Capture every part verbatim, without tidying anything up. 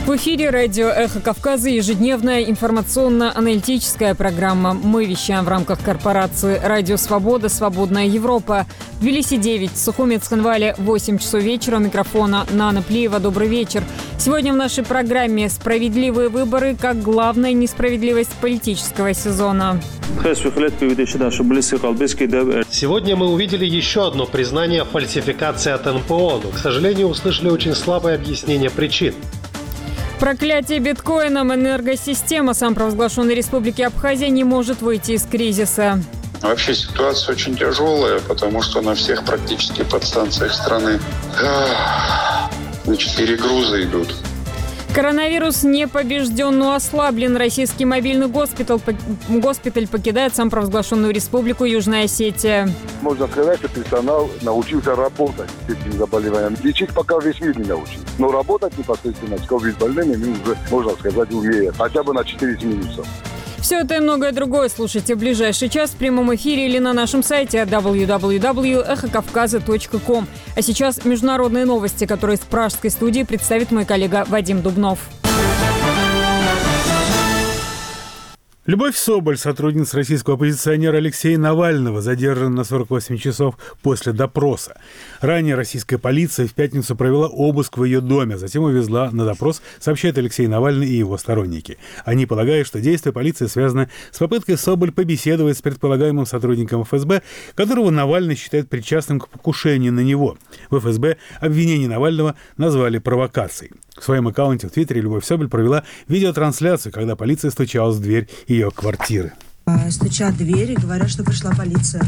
В эфире радио «Эхо Кавказа» ежедневная информационно-аналитическая программа. Мы вещаем в рамках корпорации «Радио Свобода. Свободная Европа». В Тбилиси девять, в Сухуме Цхинвале восемь часов вечера. У микрофона Нана Плиева. Добрый вечер. Сегодня в нашей программе «Справедливые выборы как главная несправедливость политического сезона». Сегодня мы увидели еще одно признание фальсификации от эн пэ о, но, к сожалению, услышали очень слабое объяснение причин. Проклятие биткоином. Энергосистема самопровозглашенной Республики Абхазия не может выйти из кризиса. Вообще ситуация очень тяжелая, потому что на всех практически подстанциях страны значит, перегрузы идут. Коронавирус не побежден, но ослаблен. Российский мобильный госпиталь, госпиталь покидает самопровозглашенную Республику Южная Осетия. Можно сказать, что персонал научился работать с этими заболеваниями. Лечить пока весь мир не научился. Но работать непосредственно с ковид-больными уже, можно сказать, умеет. Хотя бы на четыре минуса. Все это и многое другое слушайте в ближайший час в прямом эфире или на нашем сайте дабл ю дабл ю дабл ю точка эхо кавказа точка ком. А сейчас международные новости, которые из пражской студии представит мой коллега Вадим Дубнов. Любовь Соболь, сотрудница российского оппозиционера Алексея Навального, задержана на сорок восемь часов после допроса. Ранее российская полиция в пятницу провела обыск в ее доме, затем увезла на допрос, сообщает Алексей Навальный и его сторонники. Они полагают, что действия полиции связаны с попыткой Соболь побеседовать с предполагаемым сотрудником эф эс бэ, которого Навальный считает причастным к покушению на него. В эф эс бэ обвинение Навального назвали провокацией. В своем аккаунте в Твиттере Любовь Соболь провела видеотрансляцию, когда полиция стучалась в дверь ее квартиры. Стучат в дверь и говорят, что пришла полиция.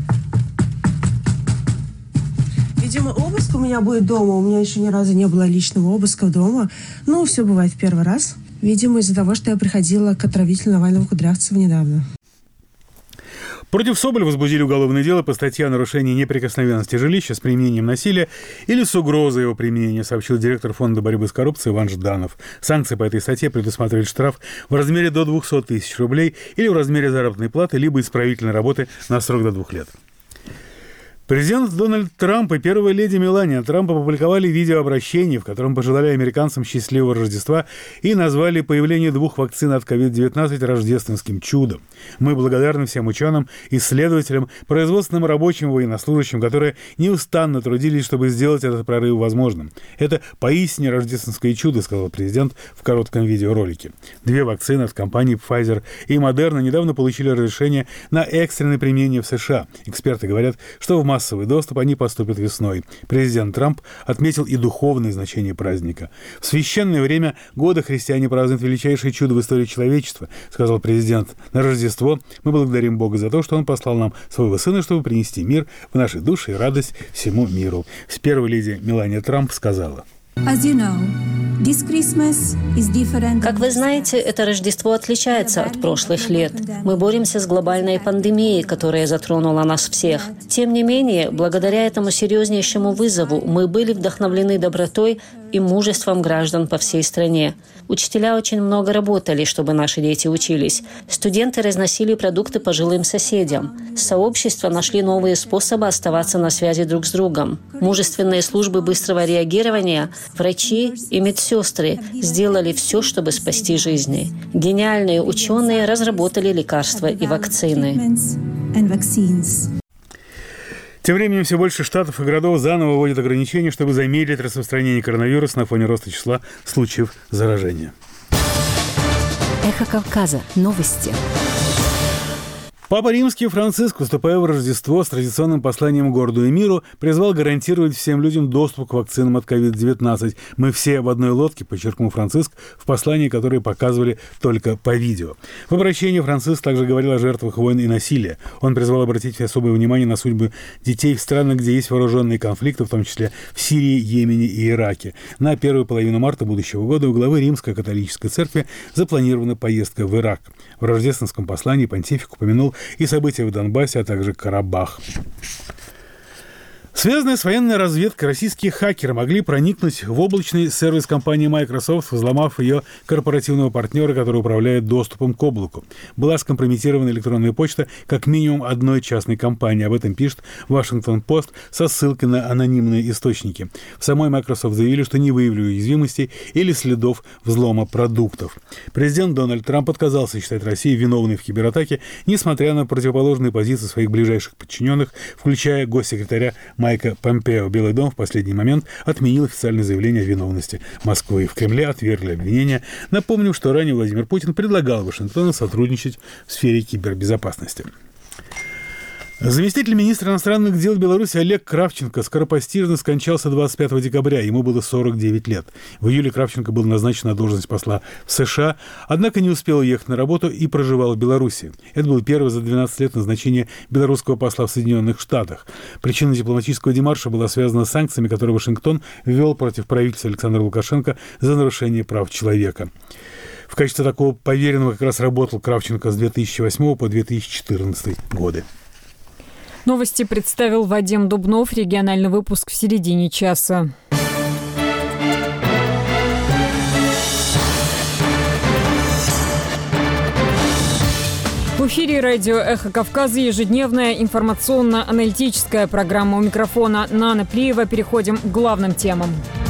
Видимо, обыск у меня будет дома. У меня еще ни разу не было личного обыска дома. Ну, все бывает в первый раз. Видимо, из-за того, что я приходила к отравителю Навального Кудрявцева недавно. Против Соболь возбудили уголовное дело по статье о нарушении неприкосновенности жилища с применением насилия или с угрозой его применения, сообщил директор Фонда борьбы с коррупцией Иван Жданов. Санкции по этой статье предусматривают штраф в размере до двести тысяч рублей или в размере заработной платы, либо исправительной работы на срок до двух лет. Президент Дональд Трамп и первая леди Мелания Трамп опубликовали видеообращение, в котором пожелали американцам счастливого Рождества и назвали появление двух вакцин от ковид девятнадцать рождественским чудом. Мы благодарны всем ученым, исследователям, производственным рабочим, военнослужащим, которые неустанно трудились, чтобы сделать этот прорыв возможным. Это поистине рождественское чудо, сказал президент в коротком видеоролике. Две вакцины от компаний Pfizer и Moderna недавно получили разрешение на экстренное применение в США. Эксперты говорят, что в массовый доступ они поступят весной. Президент Трамп отметил и духовное значение праздника. В священное время года христиане празднуют величайшее чудо в истории человечества, сказал президент. На Рождество мы благодарим Бога за то, что Он послал нам своего Сына, чтобы принести мир в наши души и радость всему миру. С первой леди Мелания Трамп сказала: Как вы знаете, это Рождество отличается от прошлых лет. Мы боремся с глобальной пандемией, которая затронула нас всех. Тем не менее, благодаря этому серьезнейшему вызову мы были вдохновлены добротой и мужеством граждан по всей стране. Учителя очень много работали, чтобы наши дети учились. Студенты разносили продукты пожилым соседям. Сообщества нашли новые способы оставаться на связи друг с другом. Мужественные службы быстрого реагирования, врачи и медсестры сделали все, чтобы спасти жизни. Гениальные ученые разработали лекарства и вакцины. Тем временем все больше штатов и городов заново вводят ограничения, чтобы замедлить распространение коронавируса на фоне роста числа случаев заражения. Эхо Кавказа. Новости. Папа Римский Франциск, выступая в Рождество с традиционным посланием городу и миру, призвал гарантировать всем людям доступ к вакцинам от ковид девятнадцать. «Мы все в одной лодке», подчеркнул Франциск в послании, которое показывали только по видео. В обращении Франциск также говорил о жертвах войн и насилия. Он призвал обратить особое внимание на судьбы детей в странах, где есть вооруженные конфликты, в том числе в Сирии, Йемене и Ираке. На первую половину марта будущего года у главы Римской католической церкви запланирована поездка в Ирак. В рождественском послании понтифик упомянул и события в Донбассе, а также Карабах. С Связанные с военной разведкой российские хакеры могли проникнуть в облачный сервис компании Microsoft, взломав ее корпоративного партнера, который управляет доступом к облаку. Была скомпрометирована электронная почта как минимум одной частной компании. Об этом пишет Вашингтон-Пост со ссылкой на анонимные источники. В самой Microsoft заявили, что не выявили уязвимостей или следов взлома продуктов. Президент Дональд Трамп отказался считать Россию виновной в кибератаке, несмотря на противоположные позиции своих ближайших подчиненных, включая госсекретаря Майка Помпео. Белый дом в последний момент отменил официальное заявление о виновности Москвы. В Кремле отвергли обвинения. Напомним, что ранее Владимир Путин предлагал Вашингтону сотрудничать в сфере кибербезопасности. Заместитель министра иностранных дел Беларуси Олег Кравченко скоропостижно скончался двадцать пятого декабря. Ему было сорок девять лет. В июле Кравченко был назначен на должность посла в США, однако не успел уехать на работу и проживал в Беларуси. Это было первое за двенадцать лет назначение белорусского посла в Соединенных Штатах. Причина дипломатического демарша была связана с санкциями, которые Вашингтон ввел против правительства Александра Лукашенко за нарушение прав человека. В качестве такого поверенного как раз работал Кравченко с две тысячи восьмого по две тысячи четырнадцатый годы. Новости представил Вадим Дубнов. Региональный выпуск в середине часа. В эфире радио «Эхо Кавказа» ежедневная информационно-аналитическая программа. У микрофона Нана Плиева. Переходим к главным темам.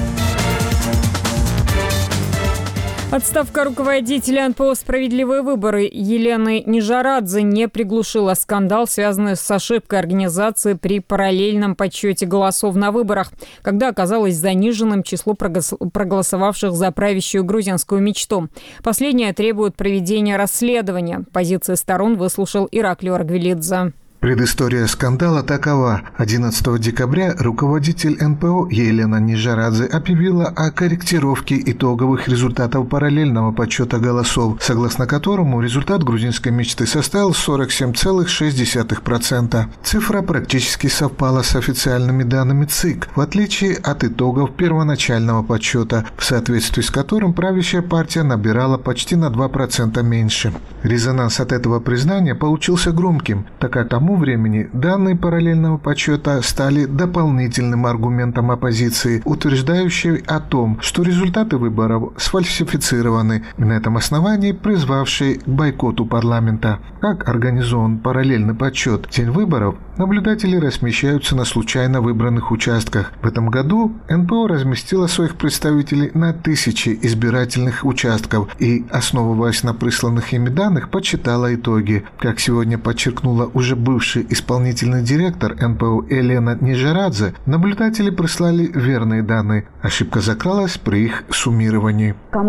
Отставка руководителя эн пэ о «Справедливые выборы» Елены Нижарадзе не приглушила скандал, связанный с ошибкой организации при параллельном подсчете голосов на выборах, когда оказалось заниженным число проголосовавших за правящую грузинскую мечту. Последняя требует проведения расследования. Позиции сторон выслушал Ираклий Аргвелидзе. Предыстория скандала такова. одиннадцатого декабря руководитель эн пэ о Елена Нижарадзе объявила о корректировке итоговых результатов параллельного подсчета голосов, согласно которому результат грузинской мечты составил сорок семь целых шесть десятых процента. Цифра практически совпала с официальными данными ЦИК, в отличие от итогов первоначального подсчета, в соответствии с которым правящая партия набирала почти на два процента меньше. Резонанс от этого признания получился громким, так как тому времени данные параллельного подсчета стали дополнительным аргументом оппозиции, утверждающей о том, что результаты выборов сфальсифицированы, и на этом основании призвавшей к бойкоту парламента. Как организован параллельный подсчет? В день выборов наблюдатели размещаются на случайно выбранных участках. В этом году эн пэ о разместила своих представителей на тысячи избирательных участков и, основываясь на присланных ими данных, подсчитала итоги. Как сегодня подчеркнула уже бывший исполнительный директор эн пэ о Елена Нижарадзе, наблюдатели прислали верные данные. Ошибка закралась при их суммировании.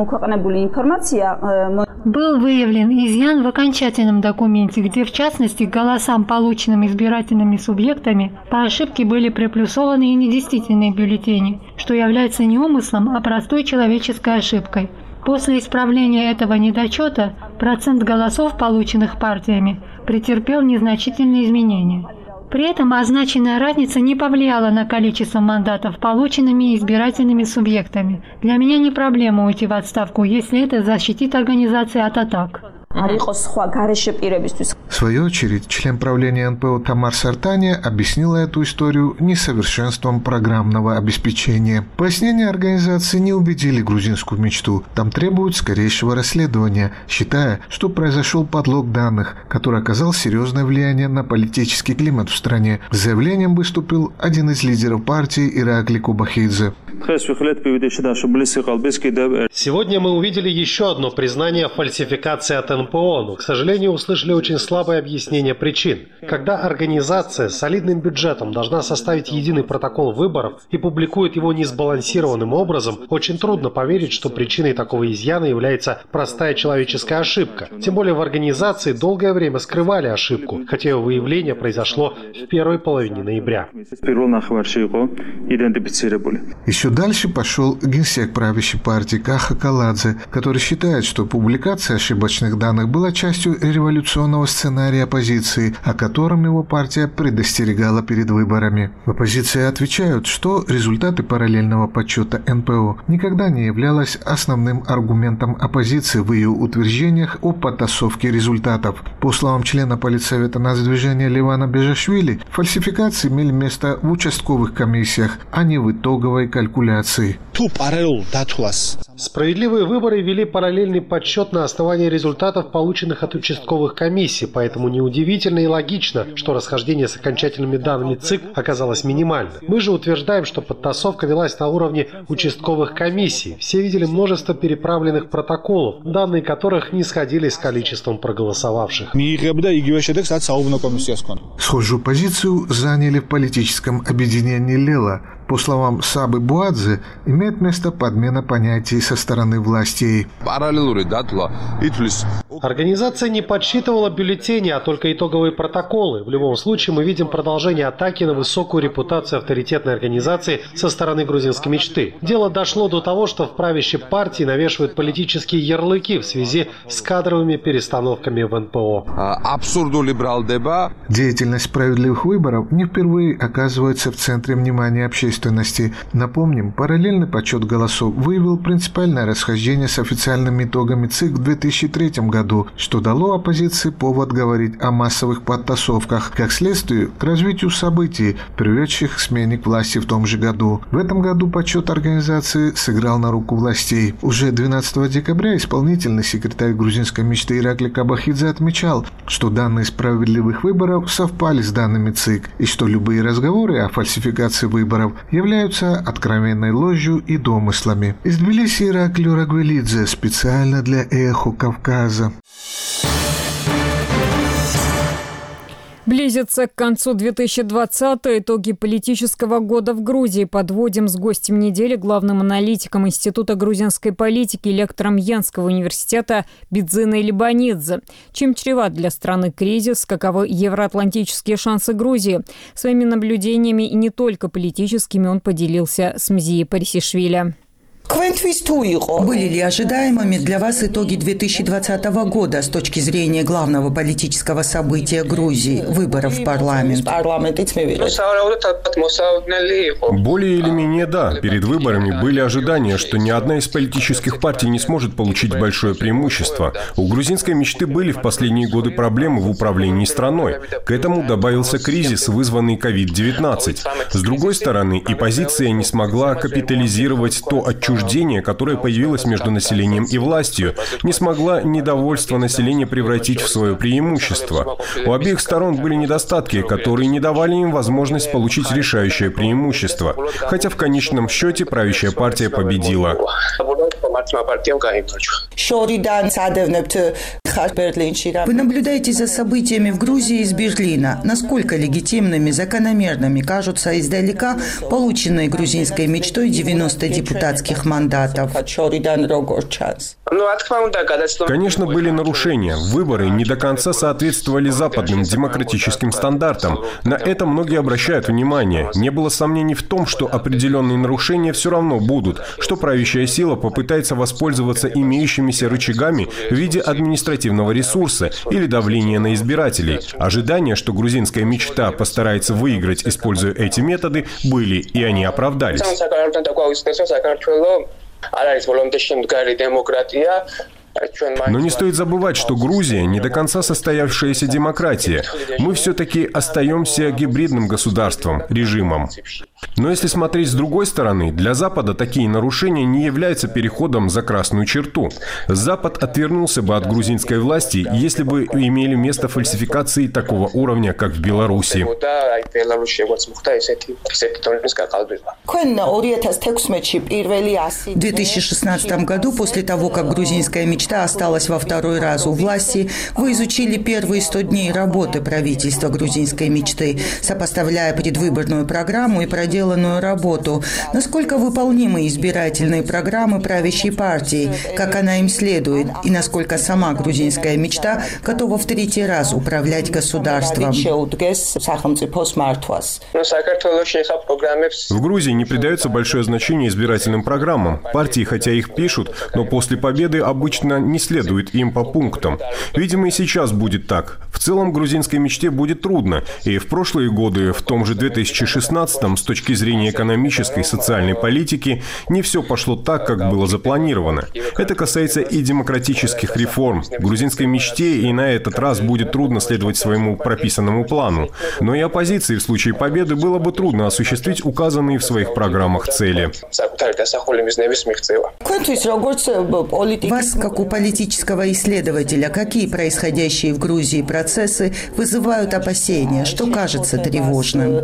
Был выявлен изъян в окончательном документе, где в частности к голосам, полученным избирательными субъектами, по ошибке были приплюсованы и недействительные бюллетени, что является не умыслом, а простой человеческой ошибкой. После исправления этого недочета процент голосов, полученных партиями, претерпел незначительные изменения. При этом означенная разница не повлияла на количество мандатов, полученными избирательными субъектами. Для меня не проблема уйти в отставку, если это защитит организацию от атак. В свою очередь, член правления эн пэ о Тамар Сартания объяснила эту историю несовершенством программного обеспечения. Пояснения организации не убедили грузинскую мечту. Там требуют скорейшего расследования, считая, что произошел подлог данных, который оказал серьезное влияние на политический климат в стране. С заявлением выступил один из лидеров партии Ираклий Кубахидзе. Сегодня мы увидели еще одно признание фальсификации от эн пэ о, но, к сожалению, услышали очень слабое объяснение причин. Когда организация с солидным бюджетом должна составить единый протокол выборов и публикует его несбалансированным образом, очень трудно поверить, что причиной такого изъяна является простая человеческая ошибка. Тем более в организации долгое время скрывали ошибку, хотя ее выявление произошло в первой половине ноября. Еще Еще дальше пошел генсек правящей партии Каха Каладзе, который считает, что публикация ошибочных данных была частью революционного сценария оппозиции, о котором его партия предостерегала перед выборами. В оппозиции отвечают, что результаты параллельного подсчета эн пэ о никогда не являлось основным аргументом оппозиции в ее утверждениях о подтасовке результатов. По словам члена политсовета нацдвижения Левана Бежашвили, фальсификации имели место в участковых комиссиях, а не в итоговой калькуляции. Справедливые выборы вели параллельный подсчет на основании результатов, полученных от участковых комиссий, поэтому неудивительно и логично, что расхождение с окончательными данными ЦИК оказалось минимальным. Мы же утверждаем, что подтасовка велась на уровне участковых комиссий. Все видели множество переправленных протоколов, данные которых не сходились с количеством проголосовавших. Схожую позицию заняли в политическом объединении Лела. По словам Сабы Буадзе, имеет место подмена понятий со стороны властей. Организация не подсчитывала бюллетени, а только итоговые протоколы. В любом случае мы видим продолжение атаки на высокую репутацию авторитетной организации со стороны грузинской мечты. Дело дошло до того, что в правящей партии навешивают политические ярлыки в связи с кадровыми перестановками в эн пэ о. Деятельность справедливых выборов не впервые оказывается в центре внимания общественности. Напомним, параллельный подсчет голосов выявил принципиальное расхождение с официальными итогами ЦИК в две тысячи третьем году, что дало оппозиции повод говорить о массовых подтасовках, как следствие к развитию событий, приведших к смене к власти в том же году. В этом году подсчет организации сыграл на руку властей. Уже двенадцатого декабря исполнительный секретарь грузинской мечты Иракли Кабахидзе отмечал, что данные справедливых выборов совпали с данными ЦИК, и что любые разговоры о фальсификации выборов являются откровенной ложью и домыслами. Из Тбилиси Ираклий Рагвелидзе специально для «Эхо Кавказа». Близится к концу две тысячи двадцатого. Итоги политического года в Грузии подводим с гостем недели, главным аналитиком Института грузинской политики, лектором Янского университета Бидзиной Либанидзе. Чем чреват для страны кризис, каковы евроатлантические шансы Грузии? Своими наблюдениями и не только политическими он поделился с Мзией Парисишвили. Были ли ожидаемыми для вас итоги две тысячи двадцатого года с точки зрения главного политического события Грузии – выборов в парламент? Более или менее да. Перед выборами были ожидания, что ни одна из политических партий не сможет получить большое преимущество. У грузинской мечты были в последние годы проблемы в управлении страной. К этому добавился кризис, вызванный ковид девятнадцать. С другой стороны, и оппозиция не смогла капитализировать то отчуждение, которое появилось между населением и властью, не смогла недовольство населения превратить в свое преимущество. У обеих сторон были недостатки, которые не давали им возможность получить решающее преимущество. Хотя в конечном счете правящая партия победила. Вы наблюдаете за событиями в Грузии из Берлина. Насколько легитимными, закономерными кажутся издалека полученные грузинской мечтой девяносто депутатских мандатов? Конечно, были нарушения. Выборы не до конца соответствовали западным демократическим стандартам. На это многие обращают внимание. Не было сомнений в том, что определенные нарушения все равно будут, что правящая сила попытается воспользоваться имеющимися рычагами в виде административного ресурса или давления на избирателей. Ожидания, что грузинская мечта постарается выиграть, используя эти методы, были, и они оправдались. Но не стоит забывать, что Грузия не до конца состоявшаяся демократия. Мы все-таки остаемся гибридным государством, режимом. Но если смотреть с другой стороны, для Запада такие нарушения не являются переходом за красную черту. Запад отвернулся бы от грузинской власти, если бы имели место фальсификации такого уровня, как в Беларуси. В две тысячи шестнадцатом году, после того, как грузинская мечта осталась во второй раз у власти, вы изучили первые сто дней работы правительства грузинской мечты, сопоставляя предвыборную программу и правительство проделанную работу. Насколько выполнимы избирательные программы правящей партии, как она им следует, и насколько сама грузинская мечта готова в третий раз управлять государством. В Грузии не придается большое значение избирательным программам. Партии, хотя их пишут, но после победы обычно не следует им по пунктам. Видимо, и сейчас будет так. В целом, грузинской мечте будет трудно. И в прошлые годы, в том же две тысячи шестнадцатом, с точки зрения экономической и социальной политики, не все пошло так, как было запланировано. Это касается и демократических реформ. Грузинской мечте и на этот раз будет трудно следовать своему прописанному плану. Но и оппозиции в случае победы было бы трудно осуществить указанные в своих программах цели. Вас, как у политического исследователя, какие происходящие в Грузии процессы вызывают опасения? Что кажется тревожным?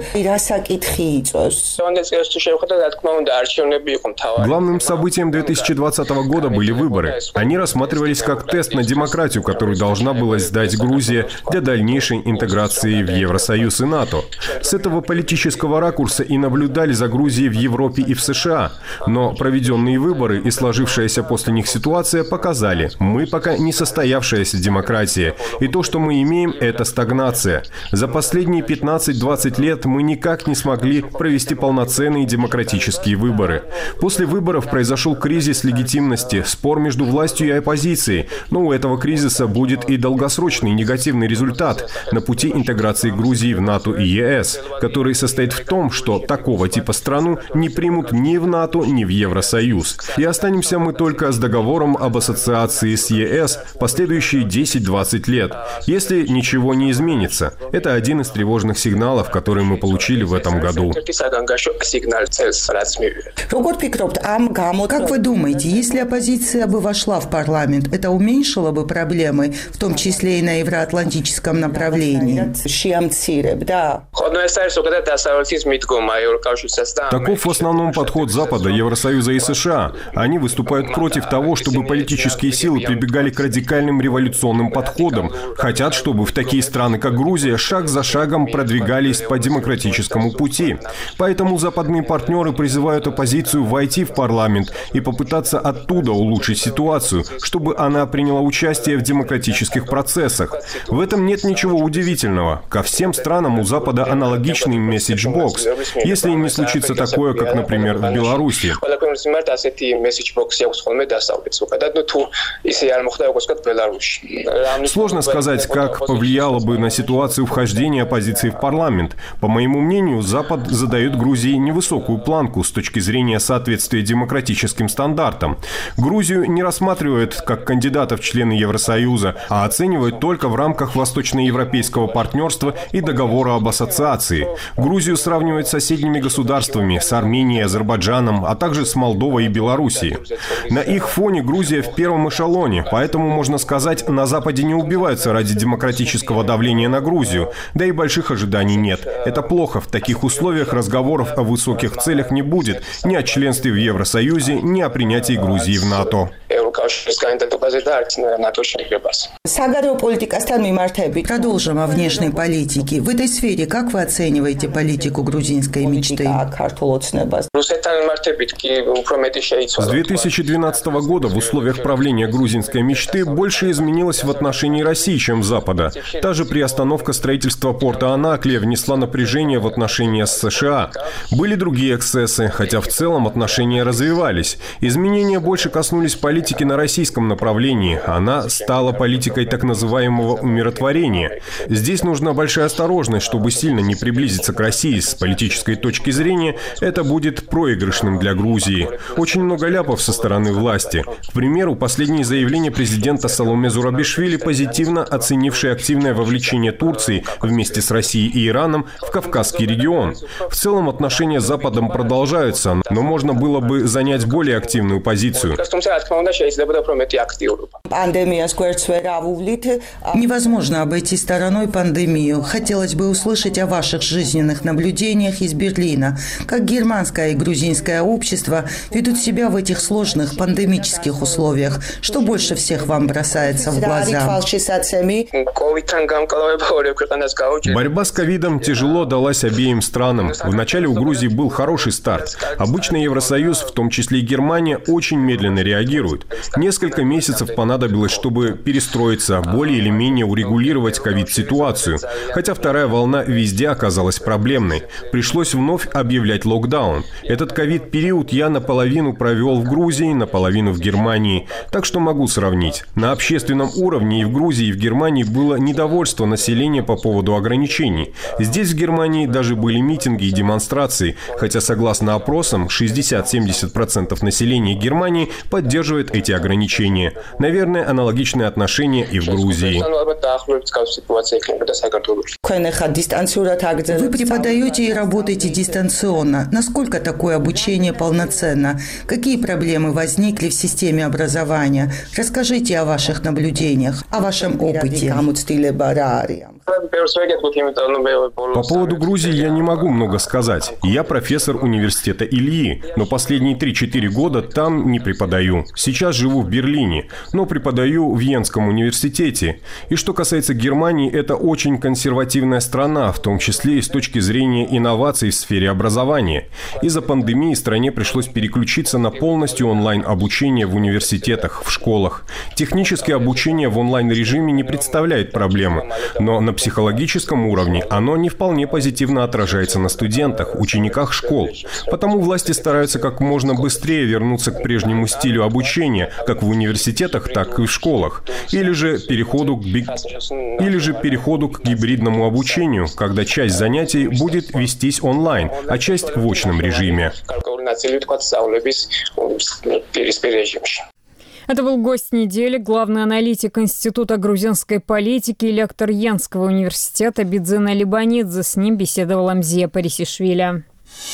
Главным событием две тысячи двадцатого года были выборы. Они рассматривались как тест на демократию, которую должна была сдать Грузия для дальнейшей интеграции в Евросоюз и НАТО. С этого политического ракурса и наблюдали за Грузией в Европе и в США. Но проведенные выборы и сложившаяся после них ситуация показали, мы пока не состоявшаяся демократия. И то, что мы имеем, это стагнация. За последние пятнадцать-двадцать лет мы никак не смогли провести полноценные демократические выборы. После выборов произошел кризис легитимности, спор между властью и оппозицией. Но у этого кризиса будет и долгосрочный негативный результат на пути интеграции Грузии в НАТО и ЕС, который состоит в том, что такого типа страну не примут ни в НАТО, ни в Евросоюз. И останемся мы только с договором об ассоциации с ЕС последующие десять-двадцать лет, если ничего не изменится. Это один из тревожных сигналов, которые мы получили в этом году. Как вы думаете, если оппозиция бы вошла в парламент, это уменьшило бы проблемы, в том числе и на евроатлантическом направлении? Таков в основном подход Запада, Евросоюза и США. Они выступают против того, чтобы политические силы прибегали к радикальным революционным подходам. Хотят, чтобы в такие страны, как Грузия, шаг за шагом продвигались по демократическому пути. Поэтому западные партнеры призывают оппозицию войти в парламент и попытаться оттуда улучшить ситуацию, чтобы она приняла участие в демократических процессах. В этом нет ничего удивительного. Ко всем странам у Запада аналогичный месседж-бокс. Если не случится такое, как, например, в Беларуси. Сложно сказать, как повлияло бы на ситуацию вхождения оппозиции в парламент. По моему мнению, Запад задает Грузии невысокую планку с точки зрения соответствия демократическим стандартам. Грузию не рассматривают как кандидата в члены Евросоюза, а оценивают только в рамках восточноевропейского партнерства и договора об ассоциации. Грузию сравнивают с соседними государствами, с Арменией, Азербайджаном, а также с Молдовой и Белоруссией. На их фоне Грузия в первом эшелоне, поэтому, можно сказать, на Западе не убиваются ради демократического давления на Грузию, да и больших ожиданий нет. Это плохо, в таких условиях разговоров о высоких целях не будет ни о членстве в Евросоюзе, ни о принятии Грузии в НАТО. Продолжим о внешней политике. В этой сфере как вы оцениваете политику грузинской мечты? С две тысячи двенадцатого года в условиях правления грузинской мечты больше изменилось в отношении России, чем Запада. Та же приостановка строительства порта Анаклия внесла напряжение в отношения с США. Были другие эксцессы, хотя в целом отношения развивались. Изменения больше коснулись политики на российском направлении. Она стала политикой так называемого умиротворения. Здесь нужна большая осторожность, чтобы сильно не приблизиться к России. С политической точки зрения это будет проигрышным для Грузии. Очень много ляпов со стороны власти. К примеру, последние заявления президента Саломе Зурабишвили, позитивно оценившие активное вовлечение Турции вместе с Россией и Ираном в Кавказский регион. В целом отношения с Западом продолжаются, но можно было бы занять более активную позицию. Невозможно обойти стороной пандемию. Хотелось бы услышать о ваших жизненных наблюдениях из Берлина. Как германское и грузинское общество ведут себя в этих сложных пандемических условиях? Что больше всех вам бросается в глаза? Борьба с ковидом тяжело далась обеим странам. Вначале у Грузии был хороший старт. Обычно Евросоюз, в том числе и Германия, очень медленно реагирует. Несколько месяцев понадобилось, чтобы перестроиться, более или менее урегулировать ковид-ситуацию. Хотя вторая волна везде оказалась проблемной. Пришлось вновь объявлять локдаун. Этот ковид-период я наполовину провел в Грузии, наполовину в Германии. Так что могу сравнить. На общественном уровне и в Грузии, и в Германии было недовольство населения по поводу ограничений. Здесь, в Германии, даже были митинги и демонстрации, хотя, согласно опросам, шестьдесят-семьдесят процентов населения Германии поддерживает эти ограничения. Наверное, аналогичные отношения и в Грузии. Вы преподаете и работаете дистанционно. Насколько такое обучение полноценно? Какие проблемы возникли в системе образования? Расскажите о ваших наблюдениях, о вашем опыте. По поводу Грузии я не могу много сказать. Я профессор университета Ильи, но последние три-четыре года там не преподаю. Сейчас живу в Берлине, но преподаю в Венском университете. И что касается Германии, это очень консервативная страна, в том числе и с точки зрения инноваций в сфере образования. Из-за пандемии стране пришлось переключиться на полностью онлайн-обучение в университетах, в школах. Техническое обучение в онлайн-режиме не представляет проблемы, но на психологическом уровне оно не вполне позитивно отражается на студентах, учениках школ. Потому власти стараются как можно быстрее вернуться к прежнему стилю обучения, как в университетах, так и в школах. Или же переходу к, би... Или же переходу к гибридному обучению, когда часть занятий будет вестись онлайн, а часть в очном режиме. Это был гость недели, главный аналитик Института грузинской политики и лектор Йенского университета Бидзина Либанидзе. С ним беседовал Амзия Парисишвили.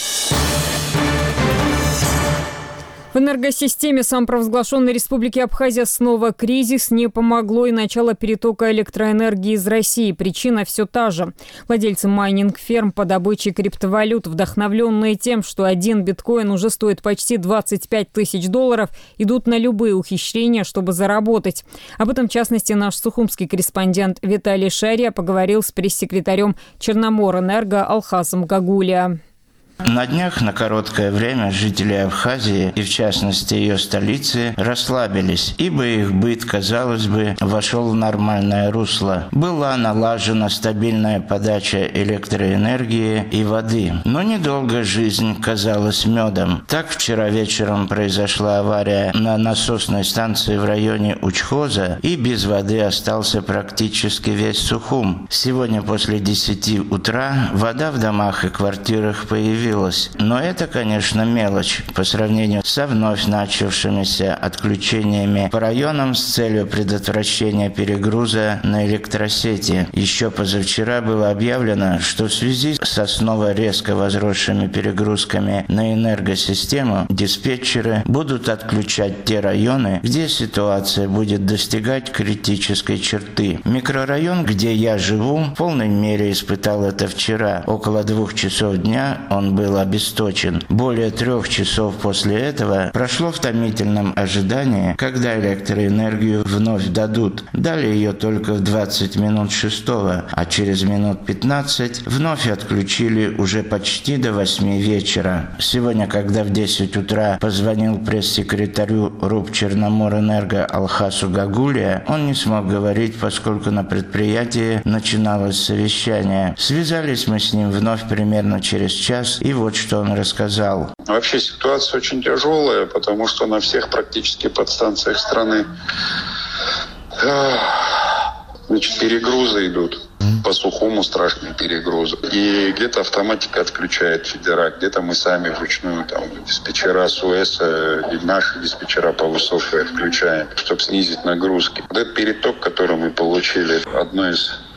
В энергосистеме самопровозглашенной Республики Абхазия снова кризис. Не помогло и начало перетока электроэнергии из России. Причина все та же. Владельцы майнинг-ферм по добыче криптовалют, вдохновленные тем, что один биткоин уже стоит почти двадцать пять тысяч долларов, идут на любые ухищрения, чтобы заработать. Об этом, в частности, наш сухумский корреспондент Виталий Шария поговорил с пресс-секретарем Черноморэнерго Алхасом Гагулия. На днях на короткое время жители Абхазии, и в частности ее столицы, расслабились, ибо их быт, казалось бы, вошел в нормальное русло. Была налажена стабильная подача электроэнергии и воды. Но недолго жизнь казалась медом. Так вчера вечером произошла авария на насосной станции в районе Учхоза, и без воды остался практически весь Сухум. Сегодня после десяти утра вода в домах и квартирах появилась. Но это, конечно, мелочь по сравнению со вновь начавшимися отключениями по районам с целью предотвращения перегруза на электросети. Еще позавчера было объявлено, что в связи со снова резко возросшими перегрузками на энергосистему диспетчеры будут отключать те районы, где ситуация будет достигать критической черты. Микрорайон, где я живу, в полной мере испытал это вчера. Около двух часов дня он был обесточен. Более трех часов после этого прошло в томительном ожидании, когда электроэнергию вновь дадут. Дали ее только в двадцать минут шестого, а через минут пятнадцать вновь отключили уже почти до восьми вечера. Сегодня, когда в десять утра позвонил пресс-секретарю РУП Черноморэнерго Алхасу Гагулия, он не смог говорить, поскольку на предприятии начиналось совещание. Связались мы с ним вновь примерно через час, и вот что он рассказал. Вообще ситуация очень тяжелая, потому что на всех практически подстанциях страны значит, перегрузы идут. По Сухуму страшные перегрузы. И где-то автоматика отключает федера, где-то мы сами вручную, там, диспетчера СУЭСа и наши диспетчера по высокой отключаем, чтобы снизить нагрузки. Вот этот переток, который мы получили, одно из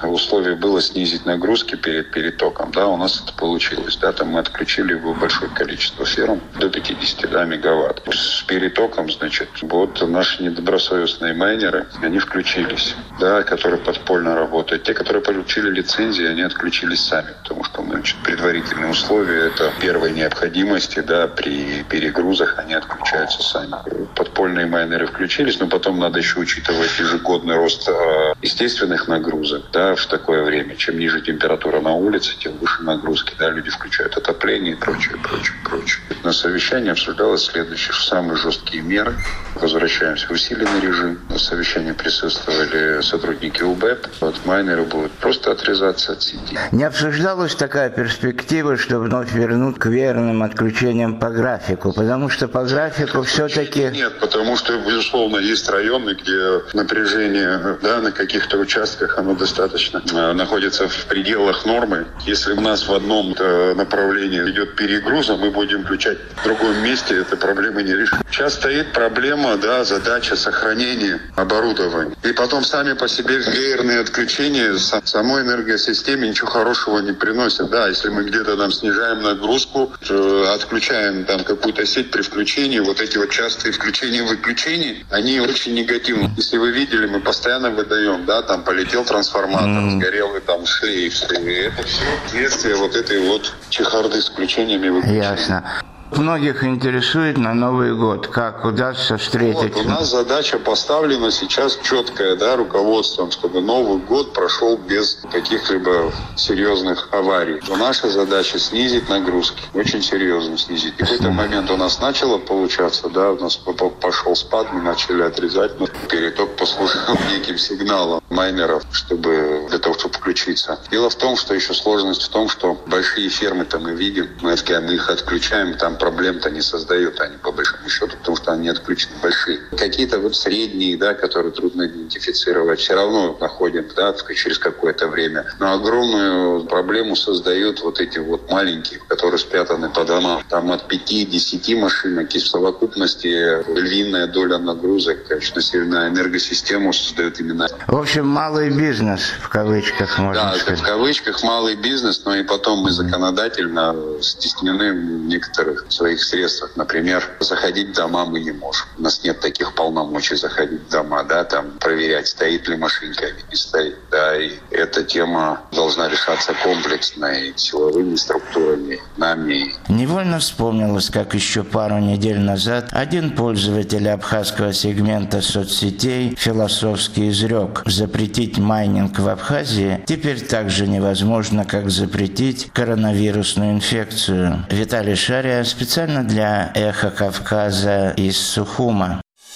условие было снизить нагрузки перед перетоком, да, у нас это получилось, да, там мы отключили большое количество ферм, до пятьдесят да, мегаватт. С перетоком, значит, вот наши недобросовестные майнеры, они включились, да, которые подпольно работают. Те, которые получили лицензии, они отключились сами, потому что, значит, предварительные условия, это первой необходимости, да, при перегрузах они отключаются сами. Подпольные майнеры включились, но потом надо еще учитывать ежегодный рост э, естественных нагрузок, да, в такое время. Чем ниже температура на улице, тем выше нагрузки, да, люди включают отопление и прочее, прочее, прочее. На совещании обсуждалось следующее, самые жесткие меры. Возвращаемся в усиленный режим. На совещании присутствовали сотрудники УБЭП. Вот майнеры будут просто отрезаться от сети. Не обсуждалась такая перспектива, что вновь вернут к верным отключениям по графику, потому что по графику все-таки... Нет, потому что, безусловно, есть районы, где напряжение, да, на каких-то участках оно достаточно э, находится в пределах нормы. Если у нас в одном э, направлении идет перегруз, а мы будем включать в другом месте, эта проблема не решится. Сейчас стоит проблема, да, задача сохранения оборудования. И потом сами по себе веерные отключения самой энергосистеме ничего хорошего не приносят. Да, если мы где-то там снижаем нагрузку, отключаем там какую-то сеть при включении, вот эти вот частые включения-выключения, они очень негативны. Если вы видели, мы постоянно выдаем, да, там полетел трансформатор, mm-hmm. сгорел и там шлейф. И это все следствие вот этой вот чехарды с включениями и выключениями. Ясно. Многих интересует на Новый год, как удастся встретить. Вот, у нас задача поставлена сейчас четкая, да, руководством, чтобы Новый год прошел без каких-либо серьезных аварий. Но наша задача снизить нагрузки, очень серьезно снизить. И в какой-то момент у нас начало получаться, да, у нас пошел спад, мы начали отрезать, но переток послужил неким сигналом майнеров, чтобы для того, чтобы включиться. Дело в том, что еще сложность в том, что большие фермы-то мы видим, мы их отключаем, там проблем-то не создают они по большому счету, потому что они отключены большие. Какие-то вот средние, да, которые трудно идентифицировать, все равно находим, да, через какое-то время. Но огромную проблему создают вот эти вот маленькие, которые спрятаны по домам. Там от пяти-десяти машинок, и в совокупности львиная доля нагрузок, конечно, на энергосистему создают именно. В общем, малый бизнес, в кавычках, можно да, сказать. Да, в кавычках малый бизнес, но и потом мы законодательно стеснены в некоторых своих средствах. Например, заходить в дома мы не можем. У нас нет таких полномочий заходить в дома, да, там проверять, стоит ли машинка или не стоит, да, и эта тема должна решаться комплексно и силовыми структурами, нами. Невольно вспомнилось, как еще пару недель назад один пользователь абхазского сегмента соцсетей философски изрек: запретить майнинг в Абхазии теперь так же невозможно, как запретить коронавирусную инфекцию. Виталий Шария специально для «Эхо Кавказа» из Сухума.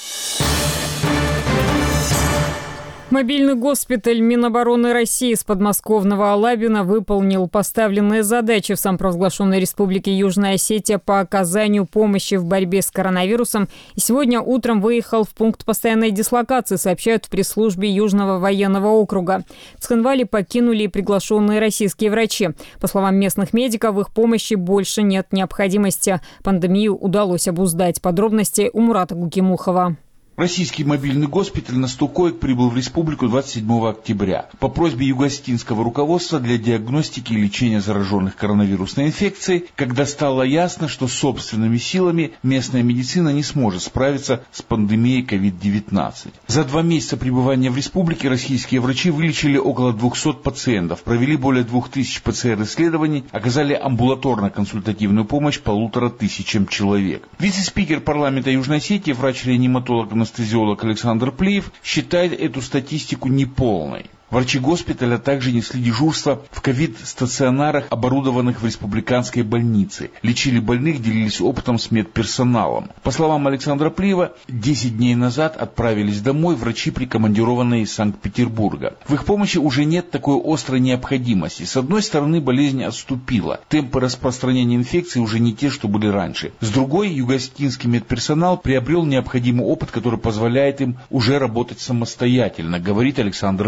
Мобильный госпиталь Минобороны России с подмосковного Алабина выполнил поставленные задачи в самопровозглашенной Республике Южная Осетия по оказанию помощи в борьбе с коронавирусом и сегодня утром выехал в пункт постоянной дислокации, сообщают в пресс-службе Южного военного округа. Цхинвали покинули и приглашенные российские врачи. По словам местных медиков, в их помощи больше нет необходимости. Пандемию удалось обуздать. Подробности у Мурата Гукимухова. Российский мобильный госпиталь на сто коек прибыл в республику двадцать седьмого октября. По просьбе юго-осетинского руководства для диагностики и лечения зараженных коронавирусной инфекцией, когда стало ясно, что собственными силами местная медицина не сможет справиться с пандемией ковид девятнадцать. За два месяца пребывания в республике российские врачи вылечили около двухсот пациентов, провели более двух тысяч ПЦР-исследований, оказали амбулаторно-консультативную помощь полутора тысячам человек. Вице-спикер парламента Южной Осетии, врач-реаниматолог анестезиолог Александр Плиев считает эту статистику неполной. Врачи госпиталя также несли дежурство в ковид-стационарах, оборудованных в республиканской больнице. Лечили больных, делились опытом с медперсоналом. По словам Александра Плиева, десять дней назад отправились домой врачи, прикомандированные из Санкт-Петербурга. В их помощи уже нет такой острой необходимости. С одной стороны, болезнь отступила. Темпы распространения инфекции уже не те, что были раньше. С другой, юго-осетинский медперсонал приобрел необходимый опыт, который позволяет им уже работать самостоятельно, говорит Александр Плиев.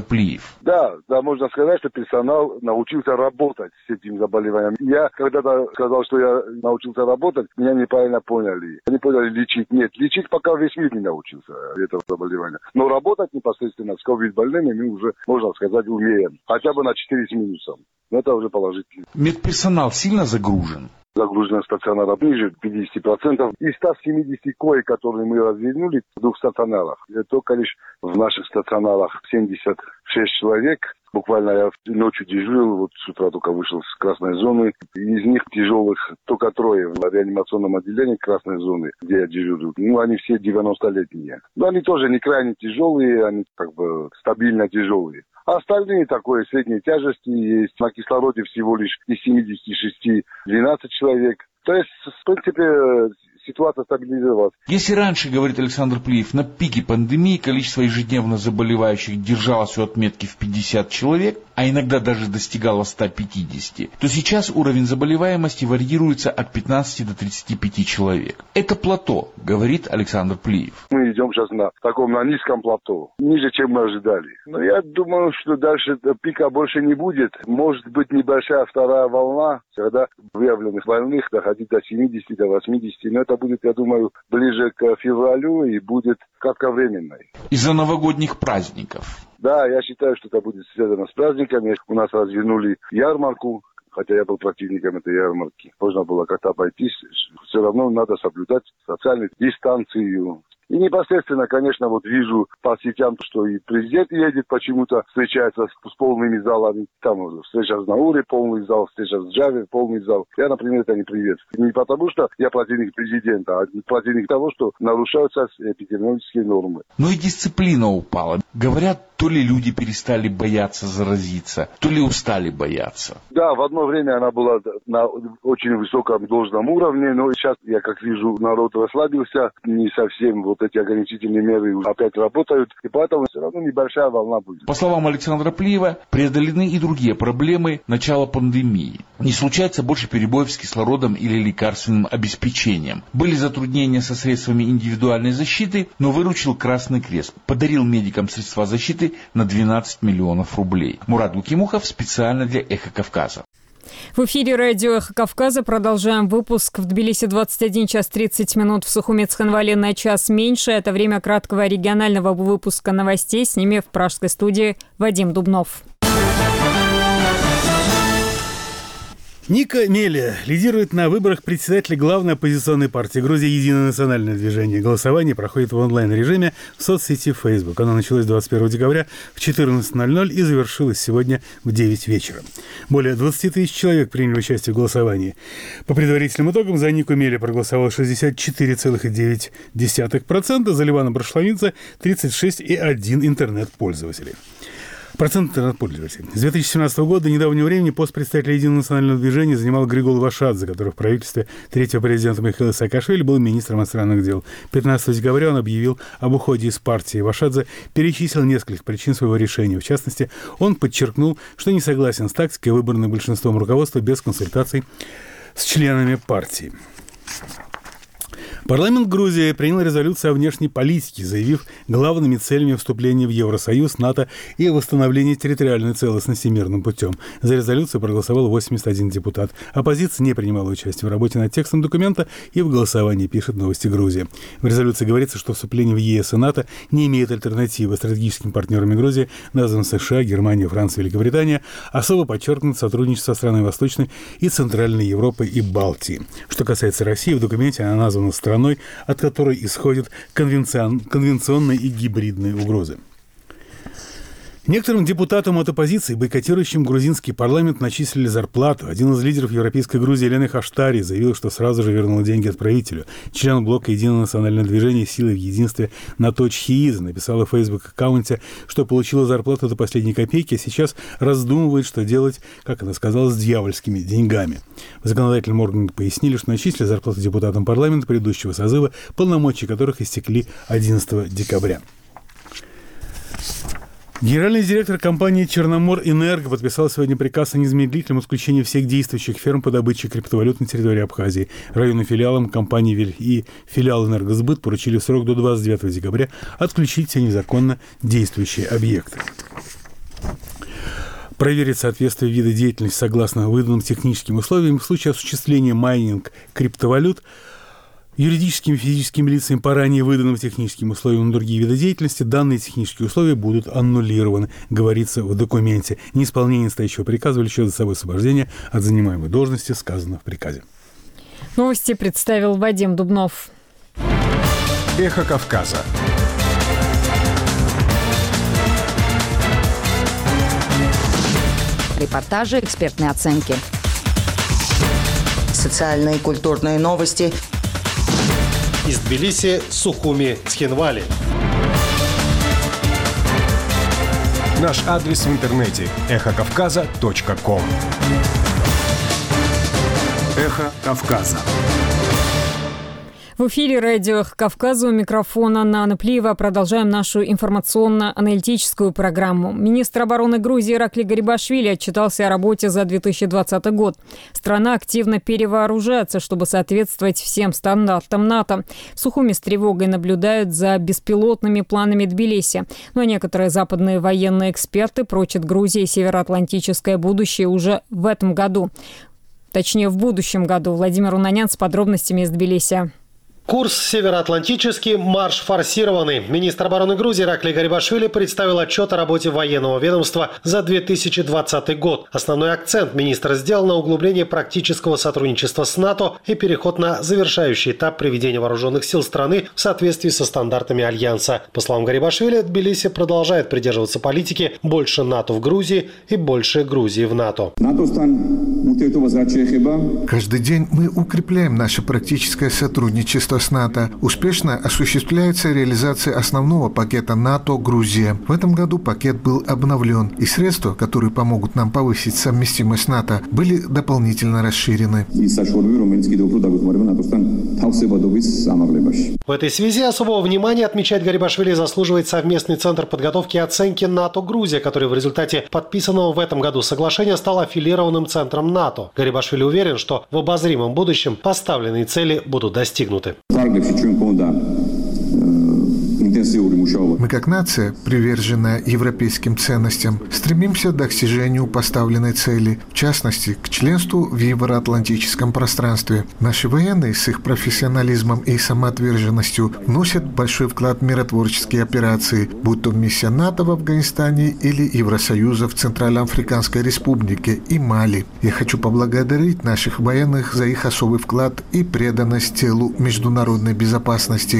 Да, да, можно сказать, что персонал научился работать с этим заболеванием. Я когда-то сказал, что я научился работать, меня неправильно поняли. Они поняли лечить. Нет, лечить пока весь мир не научился этого заболевания. Но работать непосредственно с ковид-больными мы уже, можно сказать, умеем. Хотя бы на четыре с минусом. Но это уже положительно. Медперсонал сильно загружен? Загруженность стационара ниже пятьдесят процентов. Из ста семидесяти коек, которые мы развернули в двух стационарах, только лишь в наших стационарах семьдесят шесть человек. Буквально я ночью дежурил, вот с утра только вышел с красной зоны. Из них тяжелых только трое в реанимационном отделении красной зоны, где я дежурил. Ну, они все девяностолетние. Но они тоже не крайне тяжелые, они как бы стабильно тяжелые. А остальные такой средней тяжести есть. На кислороде всего лишь из семидесяти шести двенадцать человек. То есть, в принципе, ситуация стабилизировалась. Если раньше, говорит Александр Плиев, на пике пандемии количество ежедневно заболевающих держалось у отметки в пятьдесят человек, а иногда даже достигало ста пятидесяти, то сейчас уровень заболеваемости варьируется от пятнадцати до тридцати пяти человек. Это плато, говорит Александр Плиев. Мы идем сейчас на таком на низком плато, ниже, чем мы ожидали. Но я думаю, что дальше пика больше не будет. Может быть, небольшая вторая волна, когда выявленных больных доходит до семидесяти, до восьмидесяти, но это будет, я думаю, ближе к февралю и будет кратковременной. Из-за новогодних праздников. Да, я считаю, что это будет связано с праздниками. У нас развернули ярмарку, хотя я был противником этой ярмарки. Можно было как-то обойтись. Все равно надо соблюдать социальную дистанцию. И непосредственно, конечно, вот вижу по сетям, что и президент едет почему-то, встречается с, с полными залами. Там встреча в Науре, полный зал, встреча в Джаве, полный зал. Я, например, это не приветствую. Не потому, что я противник президента, а противник того, что нарушаются эпидемиологические нормы. Но и дисциплина упала. Говорят, то ли люди перестали бояться заразиться, то ли устали бояться. Да, в одно время она была на очень высоком должном уровне, но сейчас, я как вижу, народ расслабился, не совсем вот эти ограничительные меры опять работают, и поэтому все равно небольшая волна будет. По словам Александра Плиева, преодолены и другие проблемы начала пандемии. Не случается больше перебоев с кислородом или лекарственным обеспечением. Были затруднения со средствами индивидуальной защиты, но выручил Красный Крест. Подарил медикам средства защиты на двенадцать миллионов рублей. Мурат Лукимухов специально для «Эхо Кавказа». В эфире радио «Эхо Кавказа». Продолжаем выпуск. В Тбилиси двадцать один час тридцать минут, в Сухуми Цхинвале на час меньше. Это время краткого регионального выпуска новостей. С ними в пражской студии Вадим Дубнов. Ника Мелия лидирует на выборах председателя главной оппозиционной партии Грузии «Единое национальное движение». Голосование проходит в онлайн-режиме в соцсети Facebook. Оно началось двадцать первого декабря в четырнадцать ноль ноль и завершилось сегодня в девять вечера. Более двадцать тысяч человек приняли участие в голосовании. По предварительным итогам за Нику Мелию проголосовало шестьдесят четыре целых девять десятых процента, за Ливана Брашловица тридцать шесть целых одна десятая процента интернет-пользователей. Процент интернет-пользователей. С две тысячи семнадцатого года до недавнего времени пост представителя Единого национального движения занимал Григол Вашадзе, который в правительстве третьего президента Михаила Саакашвили был министром иностранных дел. пятнадцатого декабря он объявил об уходе из партии. Вашадзе перечислил несколько причин своего решения. В частности, он подчеркнул, что не согласен с тактикой, выбранной большинством руководства без консультаций с членами партии. Парламент Грузии принял резолюцию о внешней политике, заявив главными целями вступления в Евросоюз, НАТО и восстановления территориальной целостности мирным путем. За резолюцию проголосовал восемьдесят один депутат. Оппозиция не принимала участие в работе над текстом документа и в голосовании, пишет «Новости Грузии». В резолюции говорится, что вступление в ЕС и НАТО не имеет альтернативы. Стратегическими партнерами Грузии названы США, Германия, Франция, Великобритания. Особо подчеркнуто сотрудничество со странами Восточной и Центральной Европы и Балтии. Что касается России, в документе она названа страной, от которой исходят конвенцион... конвенционные и гибридные угрозы. Некоторым депутатам от оппозиции, бойкотирующим грузинский парламент, начислили зарплату. Один из лидеров Европейской Грузии, Елена Хаштари, заявил, что сразу же вернул деньги отправителю. Член блока «Единое национальное движение. Силы в единстве» Наточ Хииза написала в Facebook-аккаунте, что получила зарплату до последней копейки, а сейчас раздумывает, что делать, как она сказала, с дьявольскими деньгами. В законодательном органе пояснили, что начислили зарплату депутатам парламента предыдущего созыва, полномочия которых истекли одиннадцатого декабря. Генеральный директор компании «Черноморэнерго» подписал сегодня приказ о незамедлительном исключении всех действующих ферм по добыче криптовалют на территории Абхазии. Районным филиалам компании «Вель» и филиал «Энергосбыт» поручили в срок до двадцать девятого декабря отключить все незаконно действующие объекты. проверить соответствие вида деятельности согласно выданным техническим условиям в случае осуществления майнинг криптовалют юридическими и физическими лицами по ранее выданным техническим условиям на другие виды деятельности данные технические условия будут аннулированы, говорится в документе. Неисполнение настоящего приказа влечет за собой освобождение от занимаемой должности, сказано в приказе. Новости представил Вадим Дубнов. Эхо Кавказа. Репортажи, экспертные оценки. Социальные и культурные новости. Из Тбилиси, Сухуми, Цхинвали. Наш адрес в интернете – эхо кавказа точка ком. Эхо Кавказа. В эфире радио «Эхо Кавказа», у микрофона Нана Плиева. Продолжаем нашу информационно-аналитическую программу. Министр обороны Грузии Иракли Гарибашвили отчитался о работе за две тысячи двадцатый год. Страна активно перевооружается, чтобы соответствовать всем стандартам НАТО. В Сухуми с тревогой наблюдают за беспилотными планами Тбилиси. Но некоторые западные военные эксперты прочат Грузии североатлантическое будущее уже в этом году. Точнее, в будущем году. Владимир Унанян с подробностями из Тбилиси. Курс североатлантический, марш форсированный. Министр обороны Грузии Иракли Гарибашвили представил отчет о работе военного ведомства за две тысячи двадцатый год. Основной акцент министр сделал на углубление практического сотрудничества с НАТО и переход на завершающий этап приведения вооруженных сил страны в соответствии со стандартами Альянса. По словам Гарибашвили, Тбилиси продолжает придерживаться политики «больше НАТО в Грузии» и «больше Грузии в НАТО». Каждый день мы укрепляем наше практическое сотрудничество с НАТО. Успешно осуществляется реализация основного пакета НАТО-Грузия. В этом году пакет был обновлен, и средства, которые помогут нам повысить совместимость с НАТО, были дополнительно расширены. В этой связи особого внимания, отмечает Гарибашвили, заслуживает совместный центр подготовки и оценки НАТО-Грузия, который в результате подписанного в этом году соглашения стал аффилированным центром НАТО. Гарибашвили уверен, что в обозримом будущем поставленные цели будут достигнуты. Мы, как нация, приверженная европейским ценностям, стремимся к достижению поставленной цели, в частности, к членству в евроатлантическом пространстве. Наши военные с их профессионализмом и самоотверженностью вносят большой вклад в миротворческие операции, будь то миссия НАТО в Афганистане или Евросоюза в Центральноафриканской Республике и Мали. Я хочу поблагодарить наших военных за их особый вклад и преданность делу международной безопасности.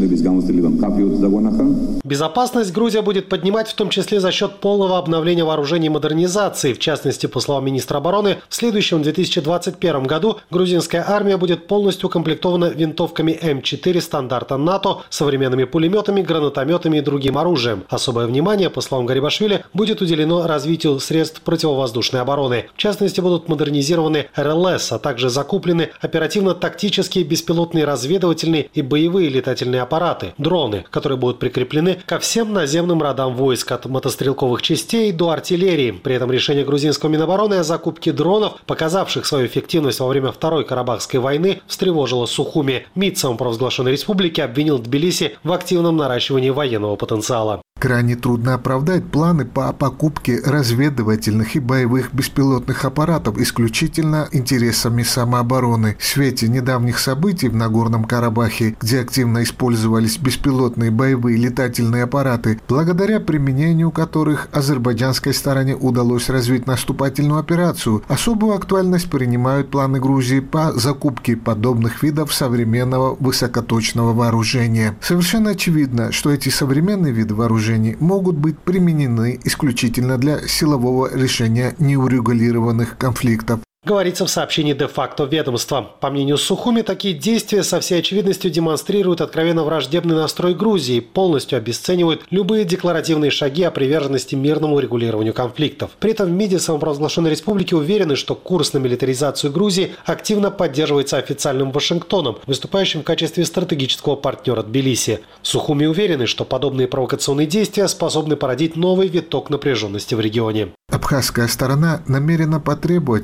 Безопасность Грузия будет поднимать в том числе за счет полного обновления вооружений и модернизации. В частности, по словам министра обороны, в следующем две тысячи двадцать первом году грузинская армия будет полностью укомплектована винтовками эм четыре стандарта НАТО, современными пулеметами, гранатометами и другим оружием. Особое внимание, по словам Гарибашвили, будет уделено развитию средств противовоздушной обороны. В частности, будут модернизированы эр эл эс, а также закуплены оперативно-тактические беспилотные разведывательные и боевые летательные аппараты, дроны, которые будут прикреплены ко всем наземным родам войск, от мотострелковых частей до артиллерии. При этом решение грузинского Минобороны о закупке дронов, показавших свою эффективность во время Второй Карабахской войны, встревожило Сухуми. МИД самопровозглашенной республики обвинил Тбилиси в активном наращивании военного потенциала. Крайне трудно оправдать планы по покупке разведывательных и боевых беспилотных аппаратов исключительно интересами самообороны. В свете недавних событий в Нагорном Карабахе, где активно использовались беспилотные боевые летательные аппараты, благодаря применению которых азербайджанской стороне удалось развить наступательную операцию, особую актуальность принимают планы Грузии по закупке подобных видов современного высокоточного вооружения. Совершенно очевидно, что эти современные виды вооружения могут быть применены исключительно для силового решения неурегулированных конфликтов. Говорится в сообщении де-факто ведомства. По мнению Сухуми, такие действия со всей очевидностью демонстрируют откровенно враждебный настрой Грузии, полностью обесценивают любые декларативные шаги о приверженности мирному регулированию конфликтов. При этом в МИДе самопровозглашенной республики уверены, что курс на милитаризацию Грузии активно поддерживается официальным Вашингтоном, выступающим в качестве стратегического партнера Тбилиси. Сухуми уверены, что подобные провокационные действия способны породить новый виток напряженности в регионе. Абхазская сторона намерена потребовать у представителей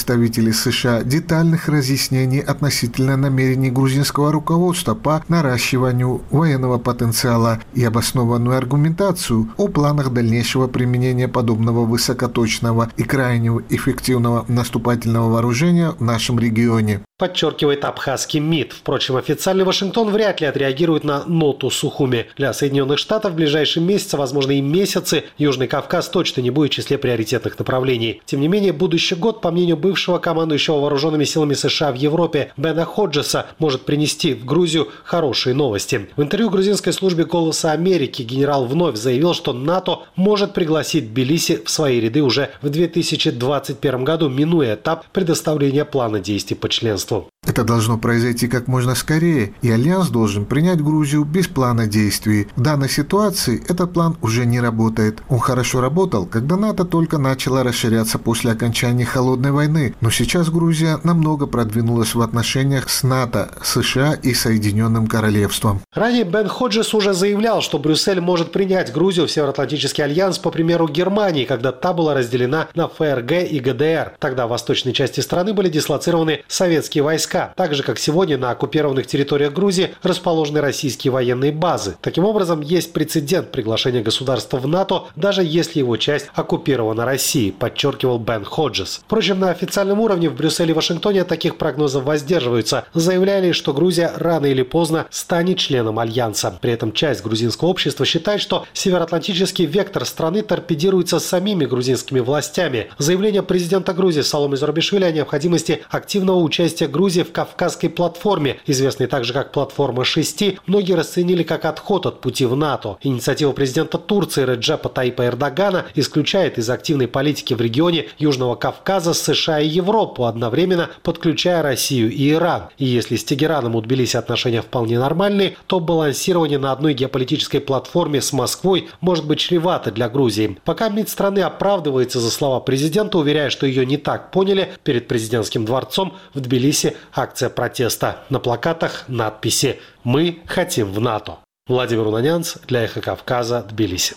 представители США детальных разъяснений относительно намерений грузинского руководства по наращиванию военного потенциала и обоснованную аргументацию о планах дальнейшего применения подобного высокоточного и крайне эффективного наступательного вооружения в нашем регионе. Подчеркивает абхазский МИД. Впрочем, официальный Вашингтон вряд ли отреагирует на ноту Сухуми. Для Соединенных Штатов в ближайшие месяцы, возможно и месяцы, Южный Кавказ точно не будет в числе приоритетных направлений. Тем не менее, будущий год, по мнению бывшего командующего вооруженными силами США в Европе Бена Ходжеса, может принести в Грузию хорошие новости. В интервью грузинской службе «Голоса Америки» генерал вновь заявил, что НАТО может пригласить Тбилиси в свои ряды уже в две тысячи двадцать первом году, минуя этап предоставления плана действий по членству. Это должно произойти как можно скорее, и Альянс должен принять Грузию без плана действий. В данной ситуации этот план уже не работает. Он хорошо работал, когда НАТО только начало расширяться после окончания Холодной войны, но сейчас Грузия намного продвинулась в отношениях с НАТО, США и Соединенным Королевством. Ранее Бен Ходжес уже заявлял, что Брюссель может принять Грузию в Североатлантический альянс по примеру Германии, когда та была разделена на ФРГ и ГДР. Тогда в восточной части страны были дислоцированы советские войска, так же, как сегодня на оккупированных территориях Грузии расположены российские военные базы. Таким образом, есть прецедент приглашения государства в НАТО, даже если его часть оккупирована Россией, подчеркивал Бен Ходжес. Впрочем, на официальном уровне в Брюсселе и Вашингтоне от таких прогнозов воздерживаются. Заявляли, что Грузия рано или поздно станет членом Альянса. При этом часть грузинского общества считает, что североатлантический вектор страны торпедируется самими грузинскими властями. Заявление президента Грузии Саломе Зурабишвили о необходимости активного участия Грузии в Кавказской платформе, известной также как платформа шести, многие расценили как отход от пути в НАТО. Инициатива президента Турции Реджепа Таипа Эрдогана исключает из активной политики в регионе Южного Кавказа США и Европу, одновременно подключая Россию и Иран. И если с Тегераном у Тбилиси отношения вполне нормальные, то балансирование на одной геополитической платформе с Москвой может быть чревато для Грузии. Пока МИД страны оправдывается за слова президента, уверяя, что ее не так поняли, перед президентским дворцом в Тбилиси акция протеста. На плакатах надписи «Мы хотим в НАТО». Владимир Унанянц для «Эхо Кавказа», Тбилиси.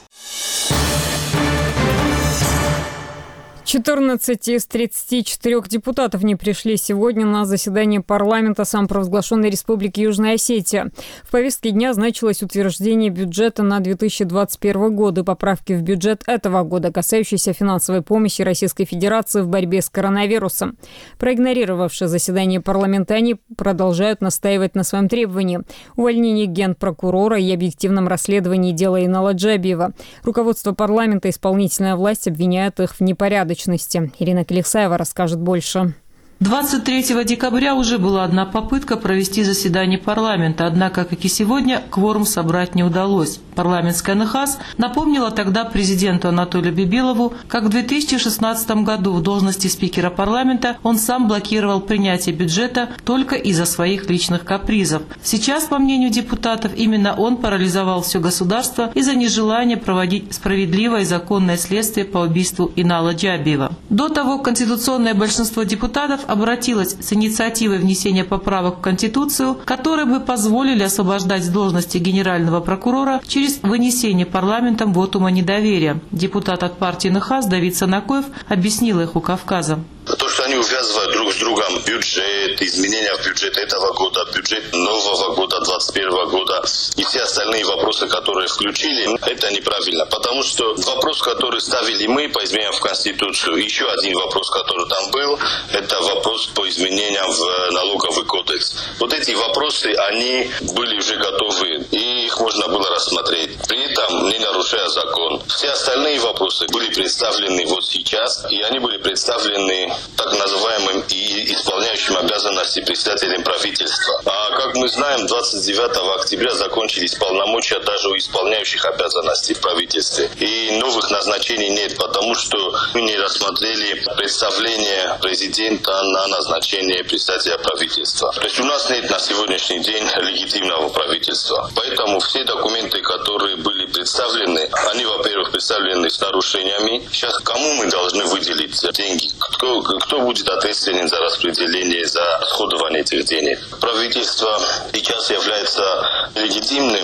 четырнадцать из тридцати четырёх депутатов не пришли сегодня на заседание парламента самопровозглашенной Республики Южная Осетия. В повестке дня значилось утверждение бюджета на две тысячи двадцать первый год и поправки в бюджет этого года, касающиеся финансовой помощи Российской Федерации в борьбе с коронавирусом. Проигнорировавшие заседание парламента, они продолжают настаивать на своем требовании – увольнении генпрокурора и объективном расследовании дела Инала Джабиева. Руководство парламента и исполнительная власть обвиняют их в непорядочности. Ирина Келексаева расскажет больше. двадцать третьего декабря уже была одна попытка провести заседание парламента, однако, как и сегодня, кворум собрать не удалось. Парламентская НХАС напомнила тогда президенту Анатолию Бибилову, как в две тысячи шестнадцатом году в должности спикера парламента он сам блокировал принятие бюджета только из-за своих личных капризов. Сейчас, по мнению депутатов, именно он парализовал все государство из-за нежелания проводить справедливое и законное следствие по убийству Инала Джабиева. До того конституционное большинство депутатов обратилась с инициативой внесения поправок в Конституцию, которые бы позволили освобождать с должности генерального прокурора через вынесение парламентом вотума недоверия. Депутат от партии НХАС Давид Санакоев объяснил «Эху Кавказа». То, что они увязывают друг с другом бюджет, изменения в бюджет этого года, бюджет нового года, двадцать первого года и все остальные вопросы, которые включили, это неправильно. Потому что вопрос, который ставили мы по изменениям в Конституцию, еще один вопрос, который там был, это вопрос по изменениям в налоговый кодекс. Вот эти вопросы, они были уже готовы, и их можно было рассмотреть, при этом не нарушая закон. Все остальные вопросы были представлены вот сейчас, и они были представлены так называемым и исполняющим обязанности председателем правительства. А как мы знаем, двадцать девятого октября закончились полномочия даже у исполняющих обязанности в правительстве. И новых назначений нет, потому что мы не рассмотрели представление президента на назначение председателя правительства. То есть у нас нет на сегодняшний день легитимного правительства. Поэтому все документы, которые были представлены, они, во-первых, представлены с нарушениями. Сейчас кому мы должны выделить деньги? Кто Кто будет ответственен за распределение, за расходование этих денег? Правительство сейчас является легитимным